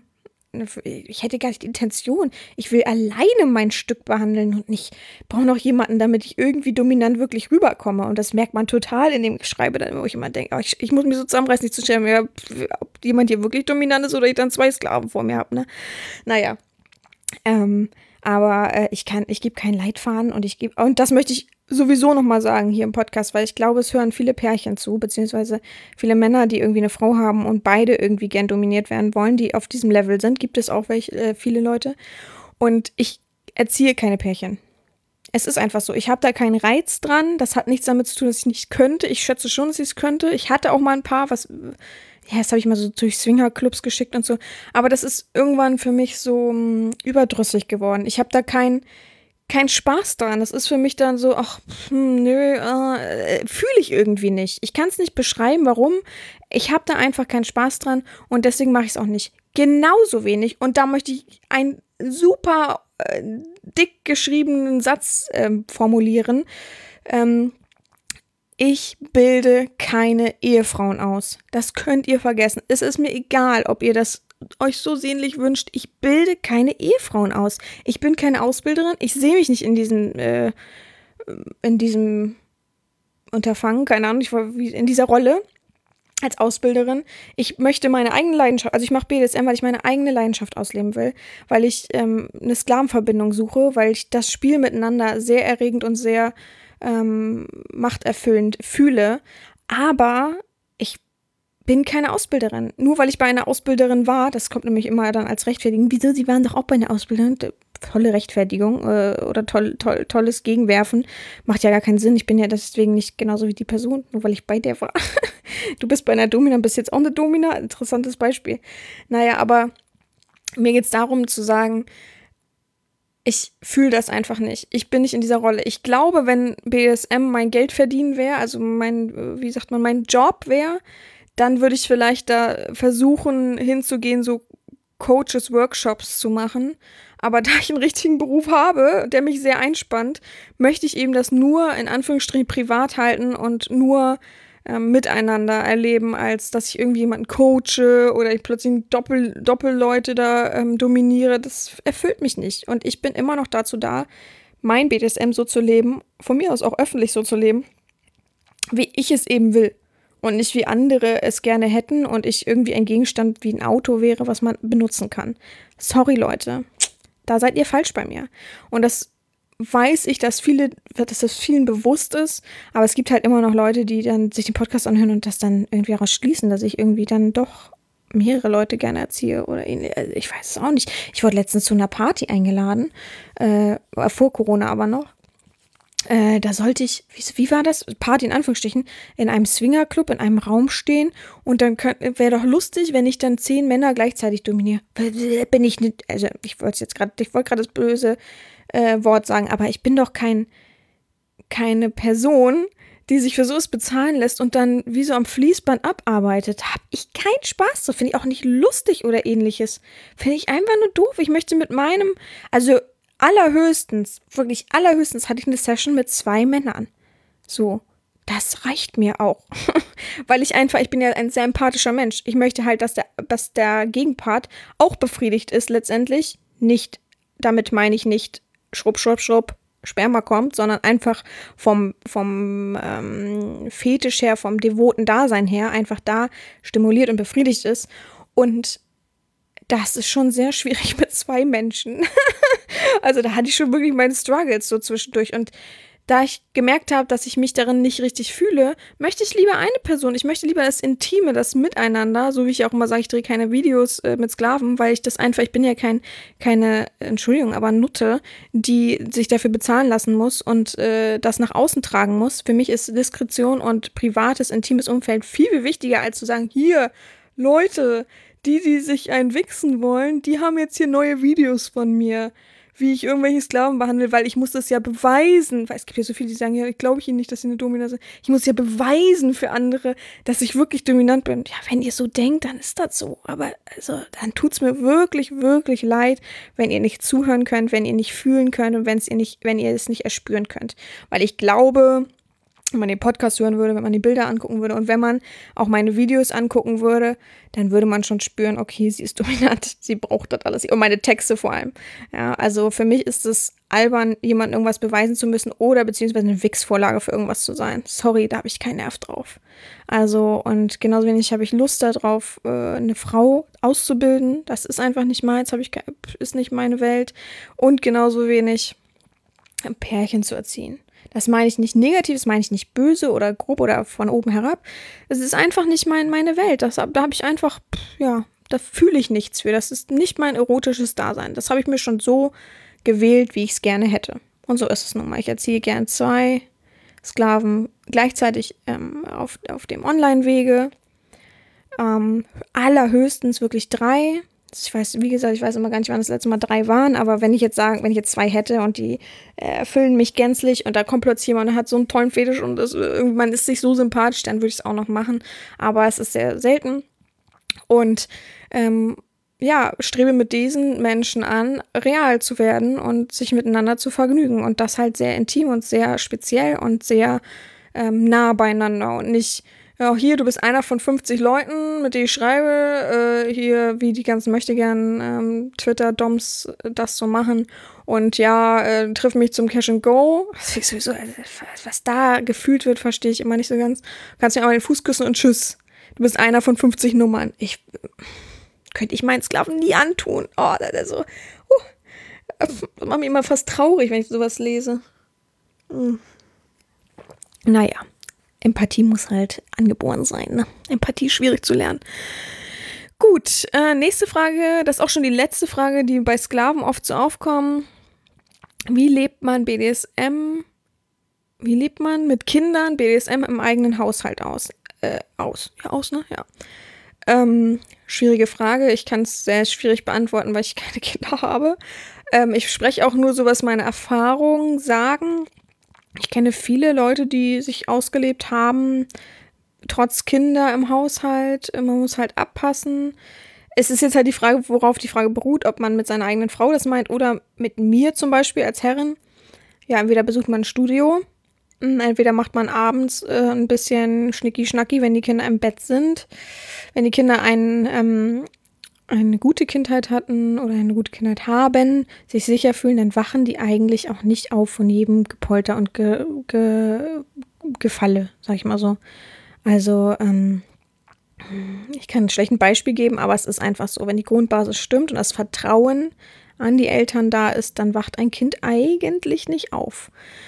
Ich hätte gar nicht die Intention. Ich will alleine mein Stück behandeln und nicht, brauche noch jemanden, damit ich irgendwie dominant wirklich rüberkomme. Und das merkt man total in dem Geschreibe, dann, wo ich immer denke, oh, ich, ich muss mich so zusammenreißen, nicht zu stellen, ja, ob jemand hier wirklich dominant ist oder ich dann zwei Sklaven vor mir habe, ne? Naja. Ähm, aber äh, ich kann, ich gebe keinen Leitfaden und ich gebe, und das möchte ich sowieso nochmal sagen hier im Podcast, weil ich glaube, es hören viele Pärchen zu, beziehungsweise viele Männer, die irgendwie eine Frau haben und beide irgendwie gern dominiert werden wollen, die auf diesem Level sind, gibt es auch welche, äh, viele Leute. Und ich erziehe keine Pärchen. Es ist einfach so, ich habe da keinen Reiz dran, das hat nichts damit zu tun, dass ich nicht könnte. Ich schätze schon, dass ich es könnte. Ich hatte auch mal ein paar, was, ja, das habe ich mal so durch Swingerclubs geschickt und so. Aber das ist irgendwann für mich so mh, überdrüssig geworden. Ich habe da keinen kein Spaß dran. Das ist für mich dann so, ach, hm, nö, äh, fühle ich irgendwie nicht. Ich kann es nicht beschreiben, warum. Ich habe da einfach keinen Spaß dran und deswegen mache ich es auch nicht. Genauso wenig. Und da möchte ich einen super äh, dick geschriebenen Satz äh, formulieren. Ähm, Ich bilde keine Ehefrauen aus. Das könnt ihr vergessen. Es ist mir egal, ob ihr das euch so sehnlich wünscht. Ich bilde keine Ehefrauen aus. Ich bin keine Ausbilderin. Ich sehe mich nicht in diesem, äh, in diesem Unterfangen, keine Ahnung, ich war in dieser Rolle als Ausbilderin. Ich möchte meine eigene Leidenschaft, also ich mache B D S M, weil ich meine eigene Leidenschaft ausleben will, weil ich ähm, eine Sklavenverbindung suche, weil ich das Spiel miteinander sehr erregend und sehr ähm, machterfüllend fühle. Aber ich bin keine Ausbilderin. Nur weil ich bei einer Ausbilderin war, das kommt nämlich immer dann als Rechtfertigung, wieso, Sie waren doch auch bei einer Ausbilderin? Tolle Rechtfertigung äh, oder toll, toll, tolles Gegenwerfen. Macht ja gar keinen Sinn. Ich bin ja deswegen nicht genauso wie die Person, nur weil ich bei der war. Du bist bei einer Domina, bist jetzt auch eine Domina. Interessantes Beispiel. Naja, aber mir geht es darum zu sagen, ich fühle das einfach nicht. Ich bin nicht in dieser Rolle. Ich glaube, wenn B D S M mein Geld verdienen wäre, also mein, wie sagt man, mein Job wäre, dann würde ich vielleicht da versuchen hinzugehen, so Coaches, Workshops zu machen. Aber da ich einen richtigen Beruf habe, der mich sehr einspannt, möchte ich eben das nur in Anführungsstrichen privat halten und nur ähm, miteinander erleben, als dass ich irgendwie jemanden coache oder ich plötzlich Doppel, Doppelleute da ähm, dominiere. Das erfüllt mich nicht. Und ich bin immer noch dazu da, mein B D S M so zu leben, von mir aus auch öffentlich so zu leben, wie ich es eben will. Und nicht wie andere es gerne hätten und ich irgendwie ein Gegenstand wie ein Auto wäre, was man benutzen kann. Sorry, Leute. Da seid ihr falsch bei mir. Und das weiß ich, dass viele, dass das vielen bewusst ist, aber es gibt halt immer noch Leute, die dann sich den Podcast anhören und das dann irgendwie rausschließen, dass ich irgendwie dann doch mehrere Leute gerne erziehe oder ähnlich. Ich weiß es auch nicht. Ich wurde letztens zu einer Party eingeladen, äh, vor Corona aber noch. Äh, da sollte ich, wie, wie war das? Party in Anführungsstrichen, in einem Swingerclub, in einem Raum stehen und dann wäre doch lustig, wenn ich dann zehn Männer gleichzeitig dominiere. Bin ich nicht, also ich wollte jetzt gerade, ich wollte gerade das böse äh, Wort sagen, aber ich bin doch kein, keine Person, die sich für sowas bezahlen lässt und dann wie so am Fließband abarbeitet. Hab ich keinen Spaß, so finde ich auch nicht lustig oder ähnliches. Finde ich einfach nur doof. Ich möchte mit meinem, also allerhöchstens, wirklich allerhöchstens hatte ich eine Session mit zwei Männern. So, das reicht mir auch. Weil ich einfach, ich bin ja ein sehr empathischer Mensch. Ich möchte halt, dass der, dass der Gegenpart auch befriedigt ist letztendlich. Nicht, damit meine ich nicht schrupp, schrupp, schrupp, Sperma kommt, sondern einfach vom, vom ähm, Fetisch her, vom devoten Dasein her, einfach da stimuliert und befriedigt ist. Und das ist schon sehr schwierig mit zwei Menschen. Also da hatte ich schon wirklich meine Struggles so zwischendurch. Und da ich gemerkt habe, dass ich mich darin nicht richtig fühle, möchte ich lieber eine Person. Ich möchte lieber das Intime, das Miteinander, so wie ich auch immer sage, ich drehe keine Videos äh, mit Sklaven, weil ich das einfach, ich bin ja kein, keine, Entschuldigung, aber Nutte, die sich dafür bezahlen lassen muss und äh, das nach außen tragen muss. Für mich ist Diskretion und privates, intimes Umfeld viel, viel wichtiger, als zu sagen, hier, Leute, die, die sich einwichsen wollen, die haben jetzt hier neue Videos von mir, wie ich irgendwelche Sklaven behandle, weil ich muss das ja beweisen, weil es gibt ja so viele, die sagen, ja, ich glaube ihnen nicht, dass sie eine Domina sind. Ich muss ja beweisen für andere, dass ich wirklich dominant bin. Ja, wenn ihr so denkt, dann ist das so. Aber also, dann tut's mir wirklich, wirklich leid, wenn ihr nicht zuhören könnt, wenn ihr nicht fühlen könnt und wenn's ihr nicht, wenn ihr es nicht erspüren könnt. Weil ich glaube, wenn man den Podcast hören würde, wenn man die Bilder angucken würde und wenn man auch meine Videos angucken würde, dann würde man schon spüren, okay, sie ist dominant, sie braucht das alles. Und meine Texte vor allem. Ja, also für mich ist es albern, jemandem irgendwas beweisen zu müssen oder beziehungsweise eine Wix-Vorlage für irgendwas zu sein. Sorry, da habe ich keinen Nerv drauf. Also und genauso wenig habe ich Lust darauf, eine Frau auszubilden. Das ist einfach nicht meins, habe ich ke- ist nicht meine Welt. Und genauso wenig ein Pärchen zu erziehen. Das meine ich nicht negativ, das meine ich nicht böse oder grob oder von oben herab. Es ist einfach nicht mein, meine Welt. Das, da habe ich einfach, ja, da fühle ich nichts für. Das ist nicht mein erotisches Dasein. Das habe ich mir schon so gewählt, wie ich es gerne hätte. Und so ist es nun mal. Ich erziehe gern zwei Sklaven gleichzeitig ähm, auf, auf dem Online-Wege. Ähm, allerhöchstens wirklich drei. Ich weiß, wie gesagt, ich weiß immer gar nicht, wann das letzte Mal drei waren, aber wenn ich jetzt sagen, wenn ich jetzt zwei hätte und die äh, erfüllen mich gänzlich und da kommt plötzlich jemand und hat so einen tollen Fetisch und das, man ist sich so sympathisch, dann würde ich es auch noch machen. Aber es ist sehr selten. Und ähm, ja, strebe mit diesen Menschen an, real zu werden und sich miteinander zu vergnügen. Und das halt sehr intim und sehr speziell und sehr ähm, nah beieinander und nicht ja, hier, du bist einer von fünfzig Leuten, mit denen ich schreibe, äh, hier, wie die ganzen Möchtegern ähm, Twitter-Doms das so machen. Und ja, äh, triff mich zum Cash and Go. Sowieso, also, was da gefühlt wird, verstehe ich immer nicht so ganz. Du kannst mir auch mal den Fuß küssen und tschüss. Du bist einer von fünfzig Nummern. Ich könnte ich meinen Sklaven nie antun. Oh, das ist so. Uh, das macht mich immer fast traurig, wenn ich sowas lese. Hm. Naja. Empathie muss halt angeboren sein, ne? Empathie ist schwierig zu lernen. Gut, äh, nächste Frage, das ist auch schon die letzte Frage, die bei Sklaven oft so aufkommen. Wie lebt man B D S M, wie lebt man mit Kindern B D S M im eigenen Haushalt aus? Äh, aus, ja, aus, ne? Ja. Ähm, schwierige Frage, ich kann es sehr schwierig beantworten, weil ich keine Kinder habe. Ähm, ich spreche auch nur so, was meine Erfahrungen sagen. Ich kenne viele Leute, die sich ausgelebt haben, trotz Kinder im Haushalt. Man muss halt abpassen. Es ist jetzt halt die Frage, worauf die Frage beruht, ob man mit seiner eigenen Frau das meint oder mit mir zum Beispiel als Herrin. Ja, entweder besucht man ein Studio, entweder macht man abends äh, ein bisschen Schnicki-Schnacki, wenn die Kinder im Bett sind. Wenn die Kinder einen ähm, eine gute Kindheit hatten oder eine gute Kindheit haben, sich sicher fühlen, dann wachen die eigentlich auch nicht auf von jedem Gepolter und Ge- Ge- Gefalle, sag ich mal so. Also, ähm, ich kann ein schlechtes Beispiel geben, aber es ist einfach so, wenn die Grundbasis stimmt und das Vertrauen an die Eltern da ist, dann wacht ein Kind eigentlich nicht auf.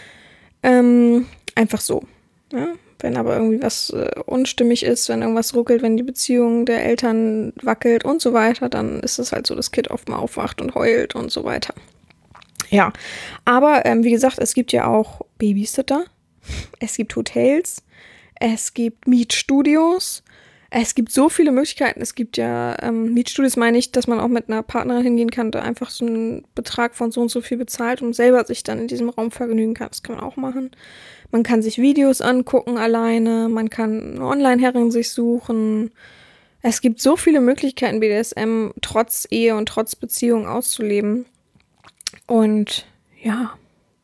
Ähm, einfach so, ja. Wenn aber irgendwie was äh, unstimmig ist, wenn irgendwas ruckelt, wenn die Beziehung der Eltern wackelt und so weiter, dann ist es halt so, das Kind oft mal aufwacht und heult und so weiter. Ja, aber ähm, wie gesagt, es gibt ja auch Babysitter, es gibt Hotels, es gibt Mietstudios, es gibt so viele Möglichkeiten. Es gibt ja ähm, Mietstudios, meine ich, dass man auch mit einer Partnerin hingehen kann, da einfach so einen Betrag von so und so viel bezahlt und selber sich dann in diesem Raum vergnügen kann. Das kann man auch machen. Man kann sich Videos angucken alleine, man kann eine Online-Herrin sich suchen. Es gibt so viele Möglichkeiten, B D S M trotz Ehe und trotz Beziehung auszuleben. Und ja,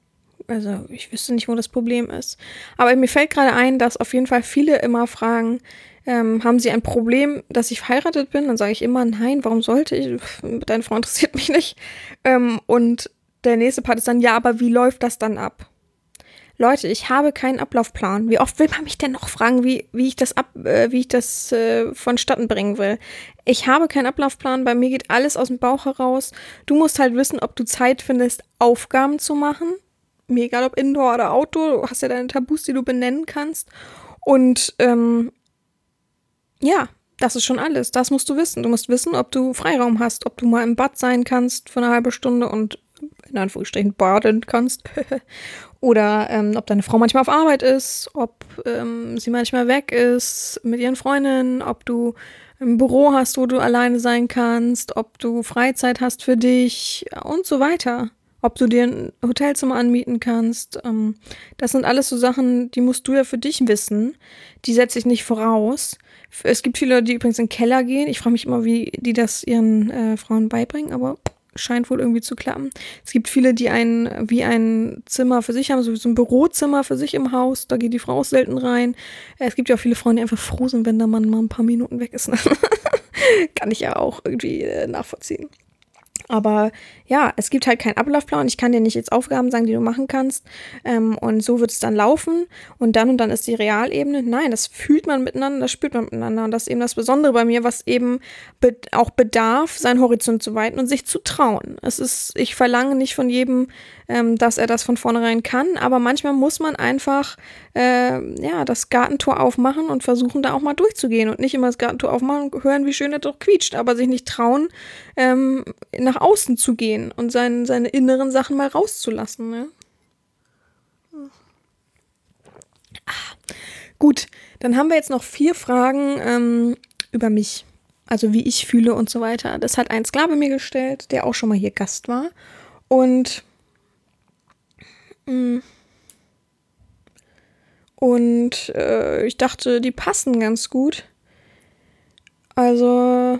Also ich wüsste nicht, wo das Problem ist. Aber mir fällt gerade ein, dass auf jeden Fall viele immer fragen, ähm, haben sie ein Problem, dass ich verheiratet bin? Dann sage ich immer, nein, warum sollte ich? Deine Frau interessiert mich nicht. Ähm, und der nächste Part ist dann, ja, aber wie läuft das dann ab? Leute, ich habe keinen Ablaufplan. Wie oft will man mich denn noch fragen, wie, wie ich das ab, äh, wie ich das äh, vonstatten bringen will? Ich habe keinen Ablaufplan, bei mir geht alles aus dem Bauch heraus. Du musst halt wissen, ob du Zeit findest, Aufgaben zu machen. Mir egal, ob Indoor oder Outdoor, du hast ja deine Tabus, die du benennen kannst. Und ähm, ja, das ist schon alles. Das musst du wissen. Du musst wissen, ob du Freiraum hast, ob du mal im Bad sein kannst für eine halbe Stunde und in Anführungsstrichen baden kannst. Oder ähm, ob deine Frau manchmal auf Arbeit ist, ob ähm, sie manchmal weg ist mit ihren Freundinnen, ob du ein Büro hast, wo du alleine sein kannst, ob du Freizeit hast für dich und so weiter. Ob du dir ein Hotelzimmer anmieten kannst. Ähm, das sind alles so Sachen, die musst du ja für dich wissen. Die setze ich nicht voraus. Es gibt viele, die übrigens in den Keller gehen. Ich frage mich immer, wie die das ihren äh, Frauen beibringen, aber scheint wohl irgendwie zu klappen. Es gibt viele, die ein, wie ein Zimmer für sich haben, so ein Bürozimmer für sich im Haus, da geht die Frau auch selten rein. Es gibt ja auch viele Frauen, die einfach froh sind, wenn der Mann mal ein paar Minuten weg ist. Kann ich ja auch irgendwie äh, nachvollziehen. Aber ja, es gibt halt keinen Ablaufplan. Ich kann dir nicht jetzt Aufgaben sagen, die du machen kannst. Ähm, und so wird es dann laufen. Und dann und dann ist die Realebene. Nein, das fühlt man miteinander, das spürt man miteinander. Und das ist eben das Besondere bei mir, was eben be- auch bedarf, seinen Horizont zu weiten und sich zu trauen. Es ist, ich verlange nicht von jedem, ähm, dass er das von vornherein kann. Aber manchmal muss man einfach äh, ja, das Gartentor aufmachen und versuchen, da auch mal durchzugehen. Und nicht immer das Gartentor aufmachen und hören, wie schön er doch quietscht. Aber sich nicht trauen, ähm, nach außen zu gehen und sein, seine inneren Sachen mal rauszulassen. Ne? Ah, gut, dann haben wir jetzt noch vier Fragen ähm, über mich. Also wie ich fühle und so weiter. Das hat ein Sklave mir gestellt, der auch schon mal hier Gast war. Und mh, und äh, ich dachte, die passen ganz gut. Also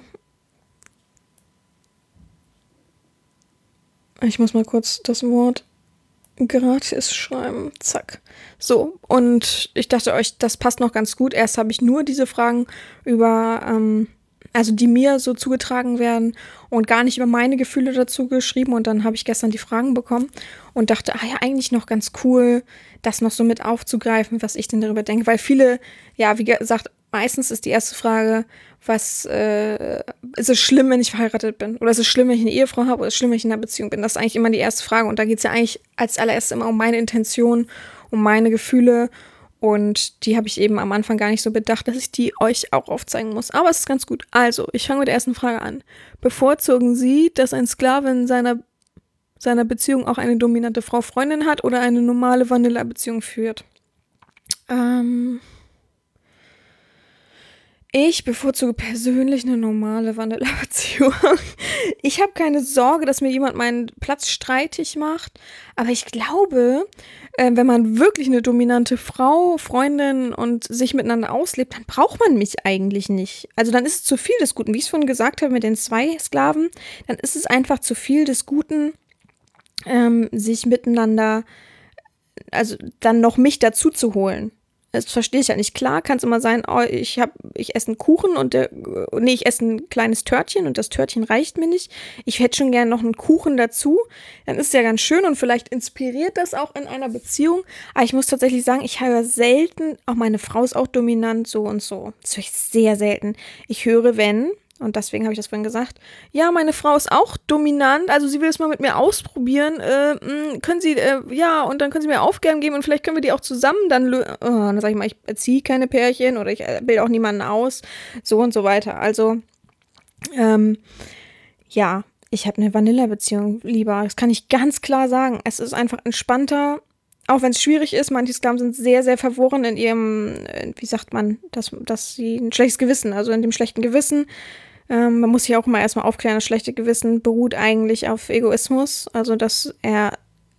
ich muss mal kurz das Wort gratis schreiben. Zack. So, und ich dachte euch, das passt noch ganz gut. Erst habe ich nur diese Fragen über, ähm, also die mir so zugetragen werden und gar nicht über meine Gefühle dazu geschrieben. Und dann habe ich gestern die Fragen bekommen und dachte, ah ja, eigentlich noch ganz cool, das noch so mit aufzugreifen, was ich denn darüber denke. Weil viele, ja, wie gesagt, meistens ist die erste Frage, was, äh, ist es schlimm, wenn ich verheiratet bin? Oder ist es schlimm, wenn ich eine Ehefrau habe? Oder ist es schlimm, wenn ich in einer Beziehung bin? Das ist eigentlich immer die erste Frage. Und da geht es ja eigentlich als allererstes immer um meine Intention, um meine Gefühle. Und die habe ich eben am Anfang gar nicht so bedacht, dass ich die euch auch aufzeigen muss. Aber es ist ganz gut. Also, ich fange mit der ersten Frage an. Bevorzugen Sie, dass ein Sklave in seiner, seiner Beziehung auch eine dominante Frau Freundin hat oder eine normale Vanilla-Beziehung führt? Ähm... Ich bevorzuge persönlich eine normale Vanilla-Beziehung. Ich habe keine Sorge, dass mir jemand meinen Platz streitig macht. Aber ich glaube, äh, wenn man wirklich eine dominante Frau, Freundin und sich miteinander auslebt, dann braucht man mich eigentlich nicht. Also dann ist es zu viel des Guten. Wie ich es vorhin gesagt habe mit den zwei Sklaven, dann ist es einfach zu viel des Guten, ähm, sich miteinander, also dann noch mich dazu zu holen. Das verstehe ich ja nicht. Klar kann es immer sein, oh, ich hab, ich esse einen Kuchen und der, nee, ich esse ein kleines Törtchen und das Törtchen reicht mir nicht. Ich hätte schon gerne noch einen Kuchen dazu. Dann ist es ja ganz schön und vielleicht inspiriert das auch in einer Beziehung. Aber ich muss tatsächlich sagen, ich höre selten, auch meine Frau ist auch dominant, so und so. Das höre ich sehr selten. Ich höre, wenn, und deswegen habe ich das vorhin gesagt, ja, meine Frau ist auch dominant, also sie will es mal mit mir ausprobieren, äh, mh, können Sie, äh, ja, und dann können Sie mir Aufgaben geben und vielleicht können wir die auch zusammen dann lösen. Oh, dann sage ich mal, ich erziehe keine Pärchen oder ich äh, bilde auch niemanden aus, so und so weiter. Also, ähm, ja, ich habe eine Vanilla-Beziehung lieber, das kann ich ganz klar sagen. Es ist einfach entspannter, auch wenn es schwierig ist. Manche Sklaven sind sehr, sehr verworren in ihrem, wie sagt man, dass, dass sie ein schlechtes Gewissen, also in dem schlechten Gewissen. Ähm, man muss sich auch mal erstmal aufklären, das schlechte Gewissen beruht eigentlich auf Egoismus, also dass er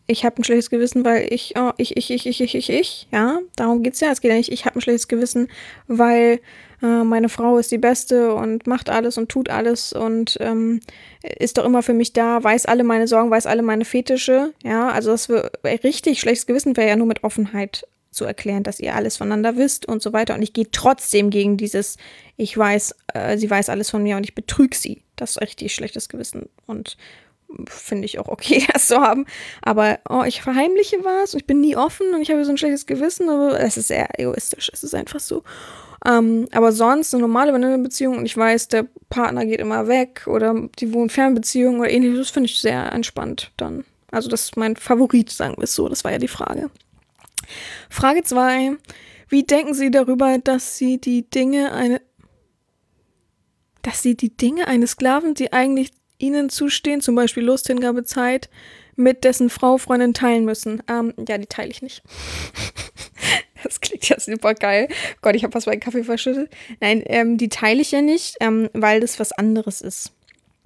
ich habe ein schlechtes Gewissen, weil ich, oh, ich, ich, ich, ich, ich, ich, ich, ja, darum geht's ja, es geht ja nicht, ich habe ein schlechtes Gewissen, weil äh, meine Frau ist die Beste und macht alles und tut alles und ähm, ist doch immer für mich da, weiß alle meine Sorgen, weiß alle meine Fetische, ja, also das wär, richtig schlechtes Gewissen wäre ja nur mit Offenheit zu erklären, dass ihr alles voneinander wisst und so weiter und ich gehe trotzdem gegen dieses, ich weiß, äh, sie weiß alles von mir und ich betrüge sie, das ist richtig schlechtes Gewissen und finde ich auch okay, das zu haben. Aber oh, ich verheimliche was und ich bin nie offen und ich habe so ein schlechtes Gewissen, aber es ist sehr egoistisch, es ist einfach so. Ähm, aber sonst eine normale Beziehung und ich weiß, der Partner geht immer weg oder die wohnen Fernbeziehung oder ähnliches, das finde ich sehr entspannt dann. Also das ist mein Favorit, sagen wir es so, das war ja die Frage. Frage zwei. Wie denken Sie darüber, dass Sie die Dinge eine dass Sie die Dinge eines Sklaven, die eigentlich ihnen zustehen, zum Beispiel Lust, Hingabe, Zeit, mit dessen Frau, Freundin teilen müssen. Ähm, ja, die teile ich nicht. Das klingt ja super geil. Gott, ich habe fast meinen Kaffee verschüttet. Nein, ähm, die teile ich ja nicht, ähm, weil das was anderes ist.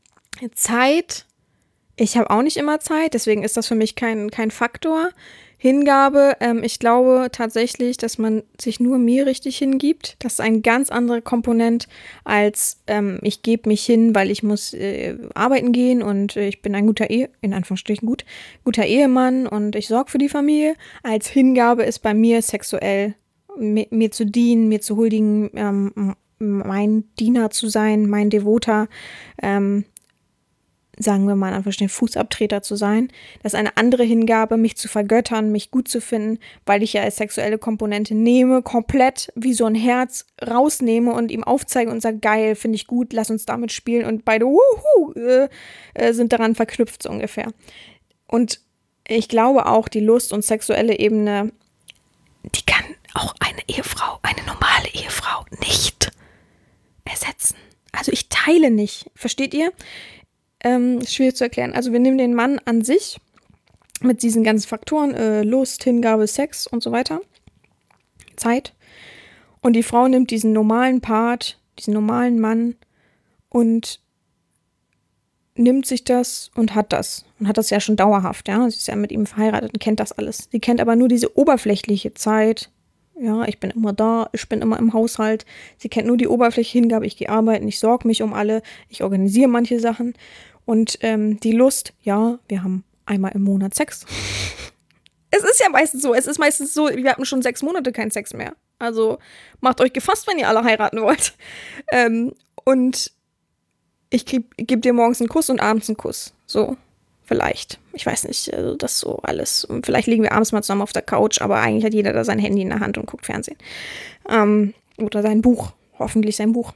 Zeit, ich habe auch nicht immer Zeit, deswegen ist das für mich kein, kein Faktor. Hingabe, ähm, ich glaube tatsächlich, dass man sich nur mir richtig hingibt. Das ist ein ganz anderer Komponent als ähm, ich gebe mich hin, weil ich muss äh, arbeiten gehen und äh, ich bin ein guter Ehe, in Anführungsstrichen gut, guter Ehemann und ich sorge für die Familie. Als Hingabe ist bei mir sexuell mir, mir zu dienen, mir zu huldigen, ähm, mein Diener zu sein, mein Devoter, ähm, sagen wir mal einfach den Fußabtreter zu sein. Das ist eine andere Hingabe, mich zu vergöttern, mich gut zu finden, weil ich ja als sexuelle Komponente nehme, komplett wie so ein Herz rausnehme und ihm aufzeige und sage, geil, finde ich gut, lass uns damit spielen und beide wuhu, äh, äh, sind daran verknüpft so ungefähr. Und ich glaube auch, die Lust und sexuelle Ebene, die kann auch eine Ehefrau, eine normale Ehefrau nicht ersetzen. Also ich teile nicht, versteht ihr? Ähm, ist schwierig zu erklären. Also wir nehmen den Mann an sich mit diesen ganzen Faktoren, äh, Lust, Hingabe, Sex und so weiter, Zeit. Und die Frau nimmt diesen normalen Part, diesen normalen Mann und nimmt sich das und hat das. Und hat das ja schon dauerhaft, ja. Sie ist ja mit ihm verheiratet und kennt das alles. Sie kennt aber nur diese oberflächliche Zeit. Ja, ich bin immer da, ich bin immer im Haushalt. Sie kennt nur die oberflächliche Hingabe, ich gehe arbeiten, ich sorge mich um alle, ich organisiere manche Sachen. Und ähm, die Lust, ja, wir haben einmal im Monat Sex. Es ist ja meistens so, es ist meistens so, wir hatten schon sechs Monate keinen Sex mehr. Also macht euch gefasst, wenn ihr alle heiraten wollt. Ähm, und ich gebe dir morgens einen Kuss und abends einen Kuss. So, vielleicht. Ich weiß nicht, also das so alles. Und vielleicht liegen wir abends mal zusammen auf der Couch, aber eigentlich hat jeder da sein Handy in der Hand und guckt Fernsehen. Ähm, oder sein Buch. Hoffentlich sein Buch.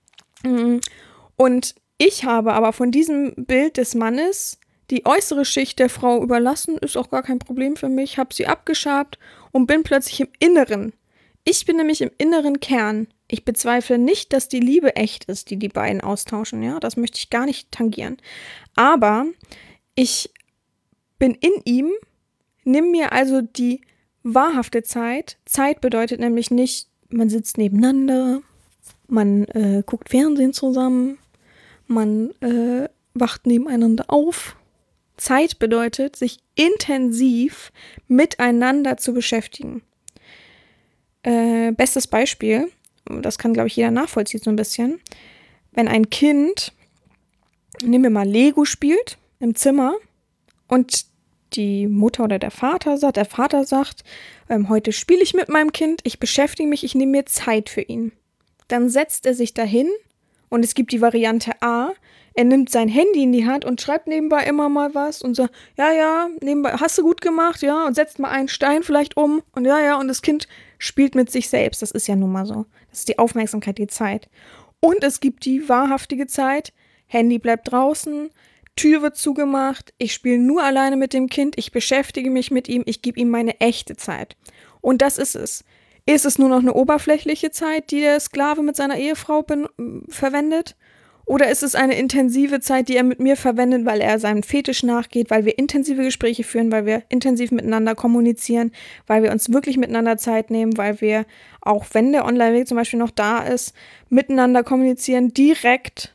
Und ich habe aber von diesem Bild des Mannes die äußere Schicht der Frau überlassen, ist auch gar kein Problem für mich, habe sie abgeschabt und bin plötzlich im Inneren. Ich bin nämlich im inneren Kern. Ich bezweifle nicht, dass die Liebe echt ist, die die beiden austauschen, ja, das möchte ich gar nicht tangieren. Aber ich bin in ihm, nimm mir also die wahrhafte Zeit. Zeit bedeutet nämlich nicht, man sitzt nebeneinander, man äh, guckt Fernsehen zusammen, man äh, wacht nebeneinander auf. Zeit bedeutet, sich intensiv miteinander zu beschäftigen. Äh, bestes Beispiel, das kann, glaube ich, jeder nachvollziehen so ein bisschen. Wenn ein Kind, nehmen wir mal Lego spielt im Zimmer und die Mutter oder der Vater sagt, der Vater sagt, ähm, heute spiele ich mit meinem Kind, ich beschäftige mich, ich nehme mir Zeit für ihn. Dann setzt er sich dahin und es gibt die Variante A, er nimmt sein Handy in die Hand und schreibt nebenbei immer mal was und sagt, ja, ja, nebenbei, hast du gut gemacht, ja, und setzt mal einen Stein vielleicht um und ja, ja, und das Kind spielt mit sich selbst, das ist ja nun mal so. Das ist die Aufmerksamkeit, die Zeit. Und es gibt die wahrhaftige Zeit, Handy bleibt draußen, Tür wird zugemacht, ich spiele nur alleine mit dem Kind, ich beschäftige mich mit ihm, ich gebe ihm meine echte Zeit. Und das ist es. Ist es nur noch eine oberflächliche Zeit, die der Sklave mit seiner Ehefrau ben- verwendet? Oder ist es eine intensive Zeit, die er mit mir verwendet, weil er seinem Fetisch nachgeht, weil wir intensive Gespräche führen, weil wir intensiv miteinander kommunizieren, weil wir uns wirklich miteinander Zeit nehmen, weil wir, auch wenn der Online-Weg zum Beispiel noch da ist, miteinander kommunizieren, direkt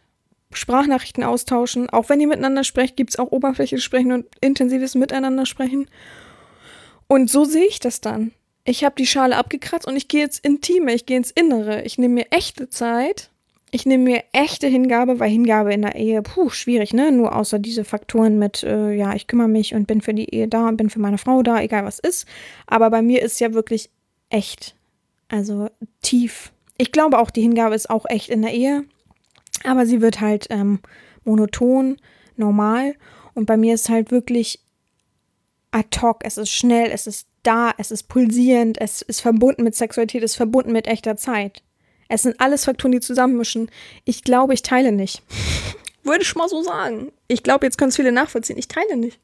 Sprachnachrichten austauschen. Auch wenn ihr miteinander sprecht, gibt es auch oberflächliches Sprechen und intensives Miteinander sprechen. Und so sehe ich das dann. Ich habe die Schale abgekratzt und ich gehe ins Intime, ich gehe ins Innere. Ich nehme mir echte Zeit. Ich nehme mir echte Hingabe, weil Hingabe in der Ehe, puh, schwierig, ne? Nur außer diese Faktoren mit, äh, ja, ich kümmere mich und bin für die Ehe da und bin für meine Frau da, egal was ist. Aber bei mir ist ja wirklich echt, also tief. Ich glaube auch, die Hingabe ist auch echt in der Ehe, aber sie wird halt ähm, monoton, normal. Und bei mir ist halt wirklich ad hoc, es ist schnell, es ist da, es ist pulsierend, es ist verbunden mit Sexualität, es ist verbunden mit echter Zeit. Es sind alles Faktoren, die zusammenmischen. Ich glaube, ich teile nicht. Würde ich mal so sagen. Ich glaube, jetzt können es viele nachvollziehen. Ich teile nicht.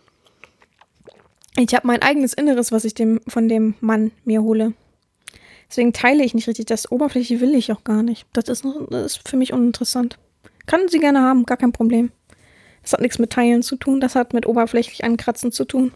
Ich habe mein eigenes Inneres, was ich dem, von dem Mann mir hole. Deswegen teile ich nicht richtig. Das Oberfläche will ich auch gar nicht. Das ist, noch, das ist für mich uninteressant. Kann sie gerne haben, gar kein Problem. Das hat nichts mit Teilen zu tun. Das hat mit oberflächlich Ankratzen zu tun.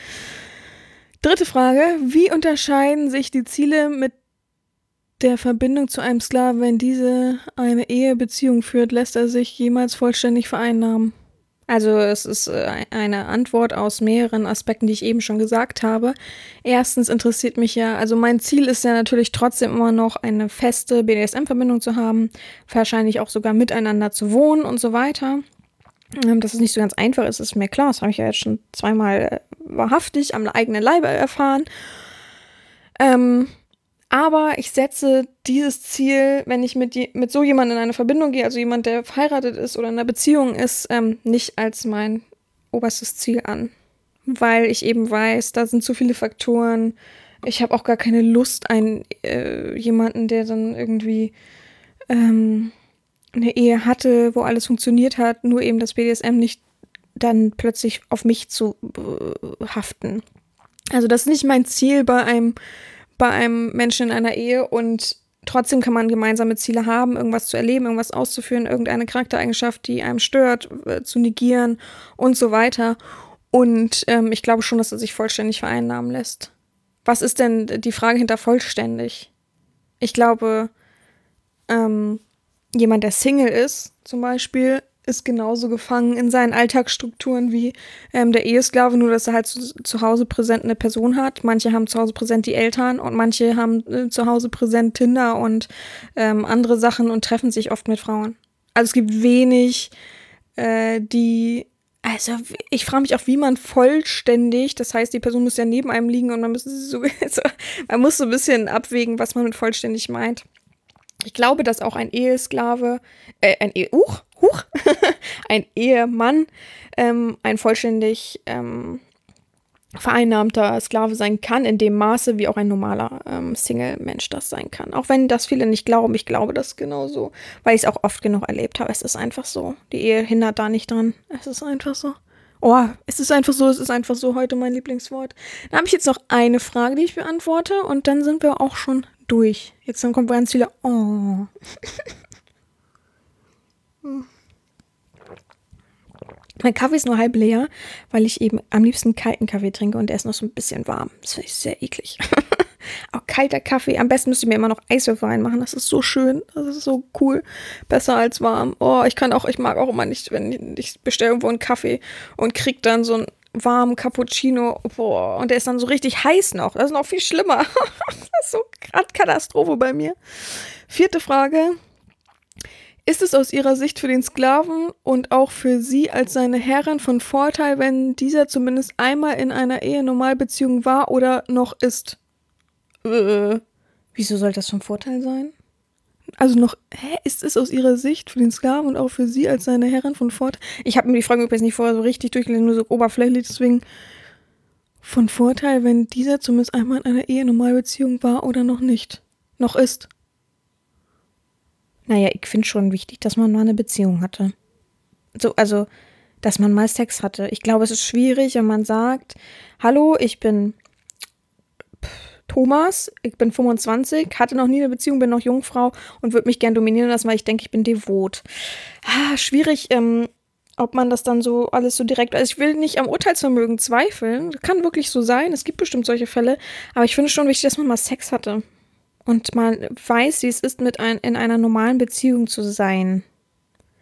Dritte Frage. Wie unterscheiden sich die Ziele mit der Verbindung zu einem Sklaven, wenn diese eine Ehebeziehung führt, lässt er sich jemals vollständig vereinnahmen? Also es ist eine Antwort aus mehreren Aspekten, die ich eben schon gesagt habe. Erstens interessiert mich ja, also mein Ziel ist ja natürlich trotzdem immer noch eine feste B D S M-Verbindung zu haben, wahrscheinlich auch sogar miteinander zu wohnen und so weiter. Dass es nicht so ganz einfach ist, ist mir klar. Das habe ich ja jetzt schon zweimal wahrhaftig am eigenen Leibe erfahren. Ähm... Aber ich setze dieses Ziel, wenn ich mit, die, mit so jemandem in eine Verbindung gehe, also jemand, der verheiratet ist oder in einer Beziehung ist, ähm, nicht als mein oberstes Ziel an. Weil ich eben weiß, da sind zu viele Faktoren. Ich habe auch gar keine Lust, einen äh, jemanden, der dann irgendwie ähm, eine Ehe hatte, wo alles funktioniert hat, nur eben das B D S M nicht dann plötzlich auf mich zu äh, haften. Also das ist nicht mein Ziel bei einem bei einem Menschen in einer Ehe und trotzdem kann man gemeinsame Ziele haben, irgendwas zu erleben, irgendwas auszuführen, irgendeine Charaktereigenschaft, die einem stört, äh, zu negieren und so weiter. Und ähm, ich glaube schon, dass er sich vollständig vereinnahmen lässt. Was ist denn die Frage hinter vollständig? Ich glaube, ähm, jemand, der Single ist, zum Beispiel, ist genauso gefangen in seinen Alltagsstrukturen wie ähm, der Ehesklave, nur dass er halt zu, zu Hause präsent eine Person hat. Manche haben zu Hause präsent die Eltern und manche haben äh, zu Hause präsent Tinder und ähm, andere Sachen und treffen sich oft mit Frauen. Also es gibt wenig, äh, die, also ich frage mich auch, wie man vollständig, das heißt, die Person muss ja neben einem liegen und man muss so, so man muss so ein bisschen abwägen, was man mit vollständig meint. Ich glaube, dass auch ein Ehesklave, äh, ein Ehe, uh, huch, ein Ehemann ähm, ein vollständig ähm, vereinnahmter Sklave sein kann, in dem Maße, wie auch ein normaler ähm, Single-Mensch das sein kann. Auch wenn das viele nicht glauben, ich glaube das genauso, weil ich es auch oft genug erlebt habe. Es ist einfach so. Die Ehe hindert da nicht dran. Es ist einfach so. Oh, es ist einfach so, es ist einfach so, heute mein Lieblingswort. Dann habe ich jetzt noch eine Frage, die ich beantworte und dann sind wir auch schon durch. Jetzt dann kommt ganz viele, oh. Mein Kaffee ist nur halb leer, weil ich eben am liebsten kalten Kaffee trinke und der ist noch so ein bisschen warm. Das finde ich sehr eklig. Auch kalter Kaffee. Am besten müsst ihr mir immer noch Eiswürfel reinmachen. Das ist so schön. Das ist so cool. Besser als warm. Oh, ich kann auch, ich mag auch immer nicht, wenn ich, ich bestelle irgendwo einen Kaffee und krieg dann so einen warmen Cappuccino. Boah, und der ist dann so richtig heiß noch. Das ist noch viel schlimmer. Das ist so gerade Katastrophe bei mir. Vierte Frage. Ist es aus Ihrer Sicht für den Sklaven und auch für Sie als seine Herrin von Vorteil, wenn dieser zumindest einmal in einer Ehe-Normalbeziehung war oder noch ist? Äh, wieso soll das von Vorteil sein? Also noch, hä, ist es aus Ihrer Sicht für den Sklaven und auch für Sie als seine Herrin von Vorteil? Ich habe mir die Frage übrigens nicht vorher so richtig durchgelesen, nur so oberflächlich, deswegen von Vorteil, wenn dieser zumindest einmal in einer Ehe-Normalbeziehung war oder noch nicht, noch ist. Naja, ich finde schon wichtig, dass man mal eine Beziehung hatte. So, also, dass man mal Sex hatte. Ich glaube, es ist schwierig, wenn man sagt, hallo, ich bin Thomas, ich bin fünfundzwanzig, hatte noch nie eine Beziehung, bin noch Jungfrau und würde mich gern dominieren lassen, weil ich denke, ich bin devot. Ah, schwierig, ähm, ob man das dann so alles so direkt, also ich will nicht am Urteilsvermögen zweifeln, kann wirklich so sein, es gibt bestimmt solche Fälle, aber ich finde es schon wichtig, dass man mal Sex hatte. Und man weiß, wie es ist, mit ein, in einer normalen Beziehung zu sein.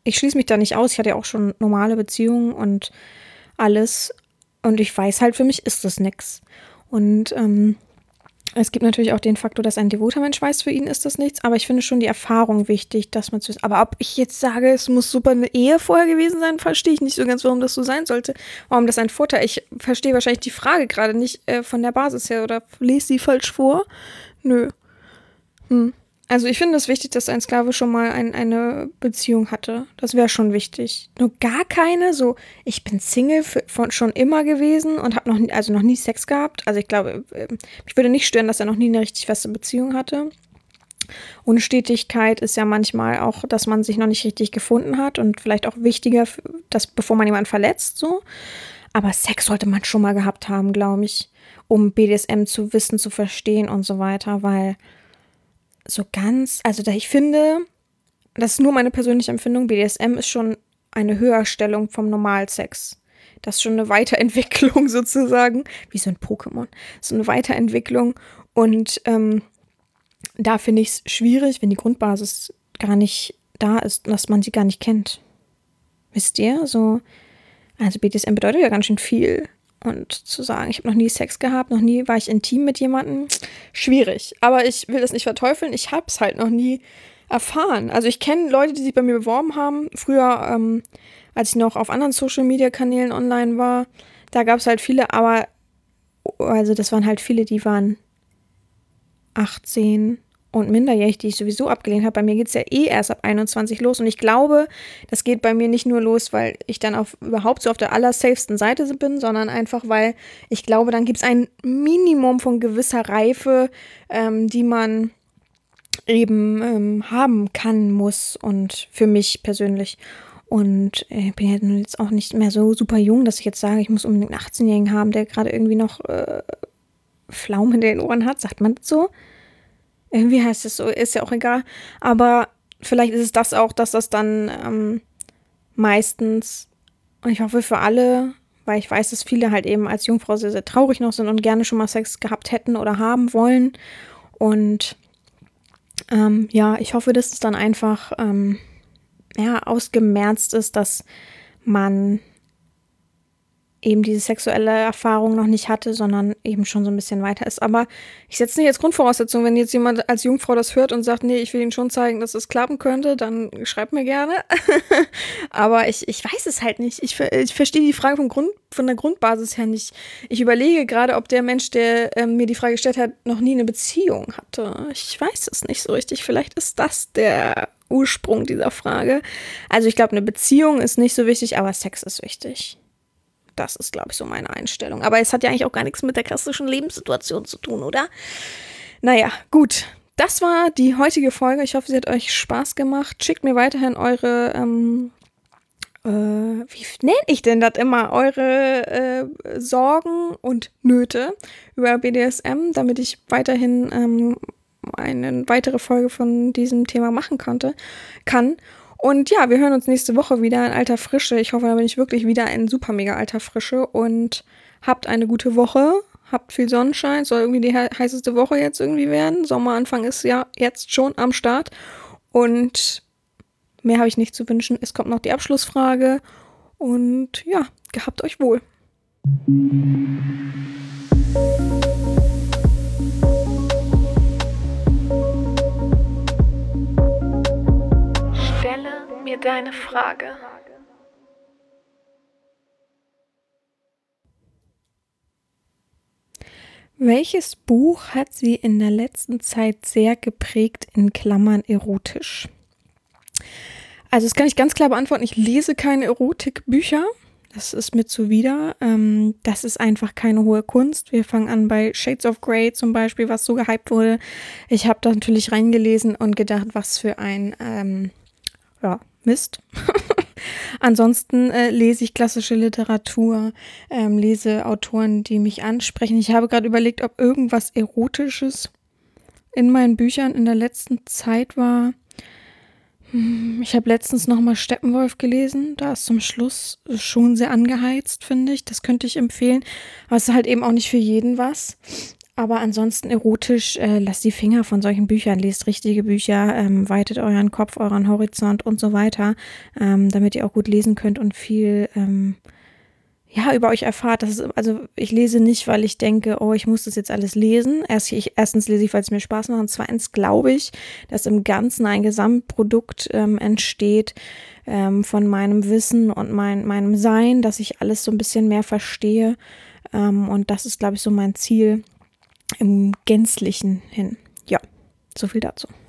ich schließe mich da nicht aus. Ich hatte ja auch schon normale Beziehungen und alles. Und ich weiß halt, für mich ist das nix. Und ähm, es gibt natürlich auch den Faktor, dass ein devoter Mensch weiß, für ihn ist das nichts. Aber ich finde schon die Erfahrung wichtig, dass man zu. Aber ob ich jetzt sage, es muss super eine Ehe vorher gewesen sein, verstehe ich nicht so ganz, warum das so sein sollte. Warum das ein Vorteil? Ich verstehe wahrscheinlich die Frage gerade nicht äh, von der Basis her oder lese sie falsch vor. Nö. Hm. Also ich finde es wichtig, dass ein Sklave schon mal ein, eine Beziehung hatte. Das wäre schon wichtig. Nur gar keine, so ich bin Single für, von, schon immer gewesen und habe noch nie, also noch nie Sex gehabt. Also ich glaube, äh, mich würde nicht stören, dass er noch nie eine richtig feste Beziehung hatte. Unstetigkeit ist ja manchmal auch, dass man sich noch nicht richtig gefunden hat und vielleicht auch wichtiger, dass, bevor man jemanden verletzt, so. Aber Sex sollte man schon mal gehabt haben, glaube ich, um B D S M zu wissen, zu verstehen und so weiter, weil so ganz, also da ich finde, das ist nur meine persönliche Empfindung, B D S M ist schon eine Höherstellung vom Normalsex. Das ist schon eine Weiterentwicklung sozusagen, wie so ein Pokémon. So eine Weiterentwicklung und ähm, da finde ich es schwierig, wenn die Grundbasis gar nicht da ist, dass man sie gar nicht kennt. Wisst ihr? So, also B D S M bedeutet ja ganz schön viel. Und zu sagen, ich habe noch nie Sex gehabt, noch nie war ich intim mit jemandem, schwierig. Aber ich will das nicht verteufeln, ich habe es halt noch nie erfahren. Also ich kenne Leute, die sich bei mir beworben haben. Früher, ähm, als ich noch auf anderen Social-Media-Kanälen online war, da gab es halt viele, aber also das waren halt viele, die waren achtzehn und minderjährig, die ich sowieso abgelehnt habe. Bei mir geht es ja eh erst ab einundzwanzig los und ich glaube, das geht bei mir nicht nur los, weil ich dann auf, überhaupt so auf der allersafesten Seite bin, sondern einfach, weil ich glaube, dann gibt es ein Minimum von gewisser Reife, ähm, die man eben ähm, haben kann, muss und für mich persönlich. Und ich äh, bin ja nun jetzt auch nicht mehr so super jung, dass ich jetzt sage, ich muss unbedingt einen achtzehnjährigen haben, der gerade irgendwie noch äh, Pflaumen in den Ohren hat, sagt man das so? Irgendwie heißt es so, ist ja auch egal. Aber vielleicht ist es das auch, dass das dann ähm, meistens, und ich hoffe für alle, weil ich weiß, dass viele halt eben als Jungfrau sehr, sehr traurig noch sind und gerne schon mal Sex gehabt hätten oder haben wollen. Und ähm, ja, ich hoffe, dass es dann einfach ähm, ja, ausgemerzt ist, dass man eben diese sexuelle Erfahrung noch nicht hatte, sondern eben schon so ein bisschen weiter ist. Aber ich setze nicht als Grundvoraussetzung, wenn jetzt jemand als Jungfrau das hört und sagt, nee, ich will Ihnen schon zeigen, dass es klappen könnte, dann schreibt mir gerne. Aber ich, ich weiß es halt nicht. Ich, ich verstehe die Frage vom Grund, von der Grundbasis her nicht. Ich überlege gerade, ob der Mensch, der äh, mir die Frage gestellt hat, noch nie eine Beziehung hatte. Ich weiß es nicht so richtig. Vielleicht ist das der Ursprung dieser Frage. Also ich glaube, eine Beziehung ist nicht so wichtig, aber Sex ist wichtig. Das ist, glaube ich, so meine Einstellung. Aber es hat ja eigentlich auch gar nichts mit der klassischen Lebenssituation zu tun, oder? Naja, gut. Das war die heutige Folge. Ich hoffe, sie hat euch Spaß gemacht. Schickt mir weiterhin eure, ähm, äh, wie nenne ich denn das immer? Eure äh, Sorgen und Nöte über B D S M, damit ich weiterhin ähm, eine weitere Folge von diesem Thema machen konnte, kann. Und ja, wir hören uns nächste Woche wieder in alter Frische. Ich hoffe, da bin ich wirklich wieder in super mega alter Frische. Und habt eine gute Woche. Habt viel Sonnenschein. Soll irgendwie die he- heißeste Woche jetzt irgendwie werden. Sommeranfang ist ja jetzt schon am Start. Und mehr habe ich nicht zu wünschen. Es kommt noch die Abschlussfrage. Und ja, gehabt euch wohl. Stelle mir deine Frage. Welches Buch hat sie in der letzten Zeit sehr geprägt, in Klammern erotisch? Also das kann ich ganz klar beantworten. Ich lese keine Erotikbücher. Das ist mir zuwider. Ähm, das ist einfach keine hohe Kunst. Wir fangen an bei Shades of Grey zum Beispiel, was so gehypt wurde. Ich habe da natürlich reingelesen und gedacht, was für ein ähm, ja, Mist. Ansonsten äh, lese ich klassische Literatur, ähm, lese Autoren, die mich ansprechen. Ich habe gerade überlegt, ob irgendwas Erotisches in meinen Büchern in der letzten Zeit war. Hm, ich habe letztens nochmal Steppenwolf gelesen. Da ist zum Schluss schon sehr angeheizt, finde ich. Das könnte ich empfehlen. Aber es ist halt eben auch nicht für jeden was. Aber ansonsten erotisch, äh, lasst die Finger von solchen Büchern, lest richtige Bücher, ähm, weitet euren Kopf, euren Horizont und so weiter, ähm, damit ihr auch gut lesen könnt und viel ähm, ja, über euch erfahrt. Das ist, also ich lese nicht, weil ich denke, oh, ich muss das jetzt alles lesen. Erst, ich, erstens lese ich, weil es mir Spaß macht. Und zweitens glaube ich, dass im Ganzen ein Gesamtprodukt ähm, entsteht ähm, von meinem Wissen und mein, meinem Sein, dass ich alles so ein bisschen mehr verstehe. Ähm, und das ist, glaube ich, so mein Ziel im Gänzlichen hin. Ja, so viel dazu.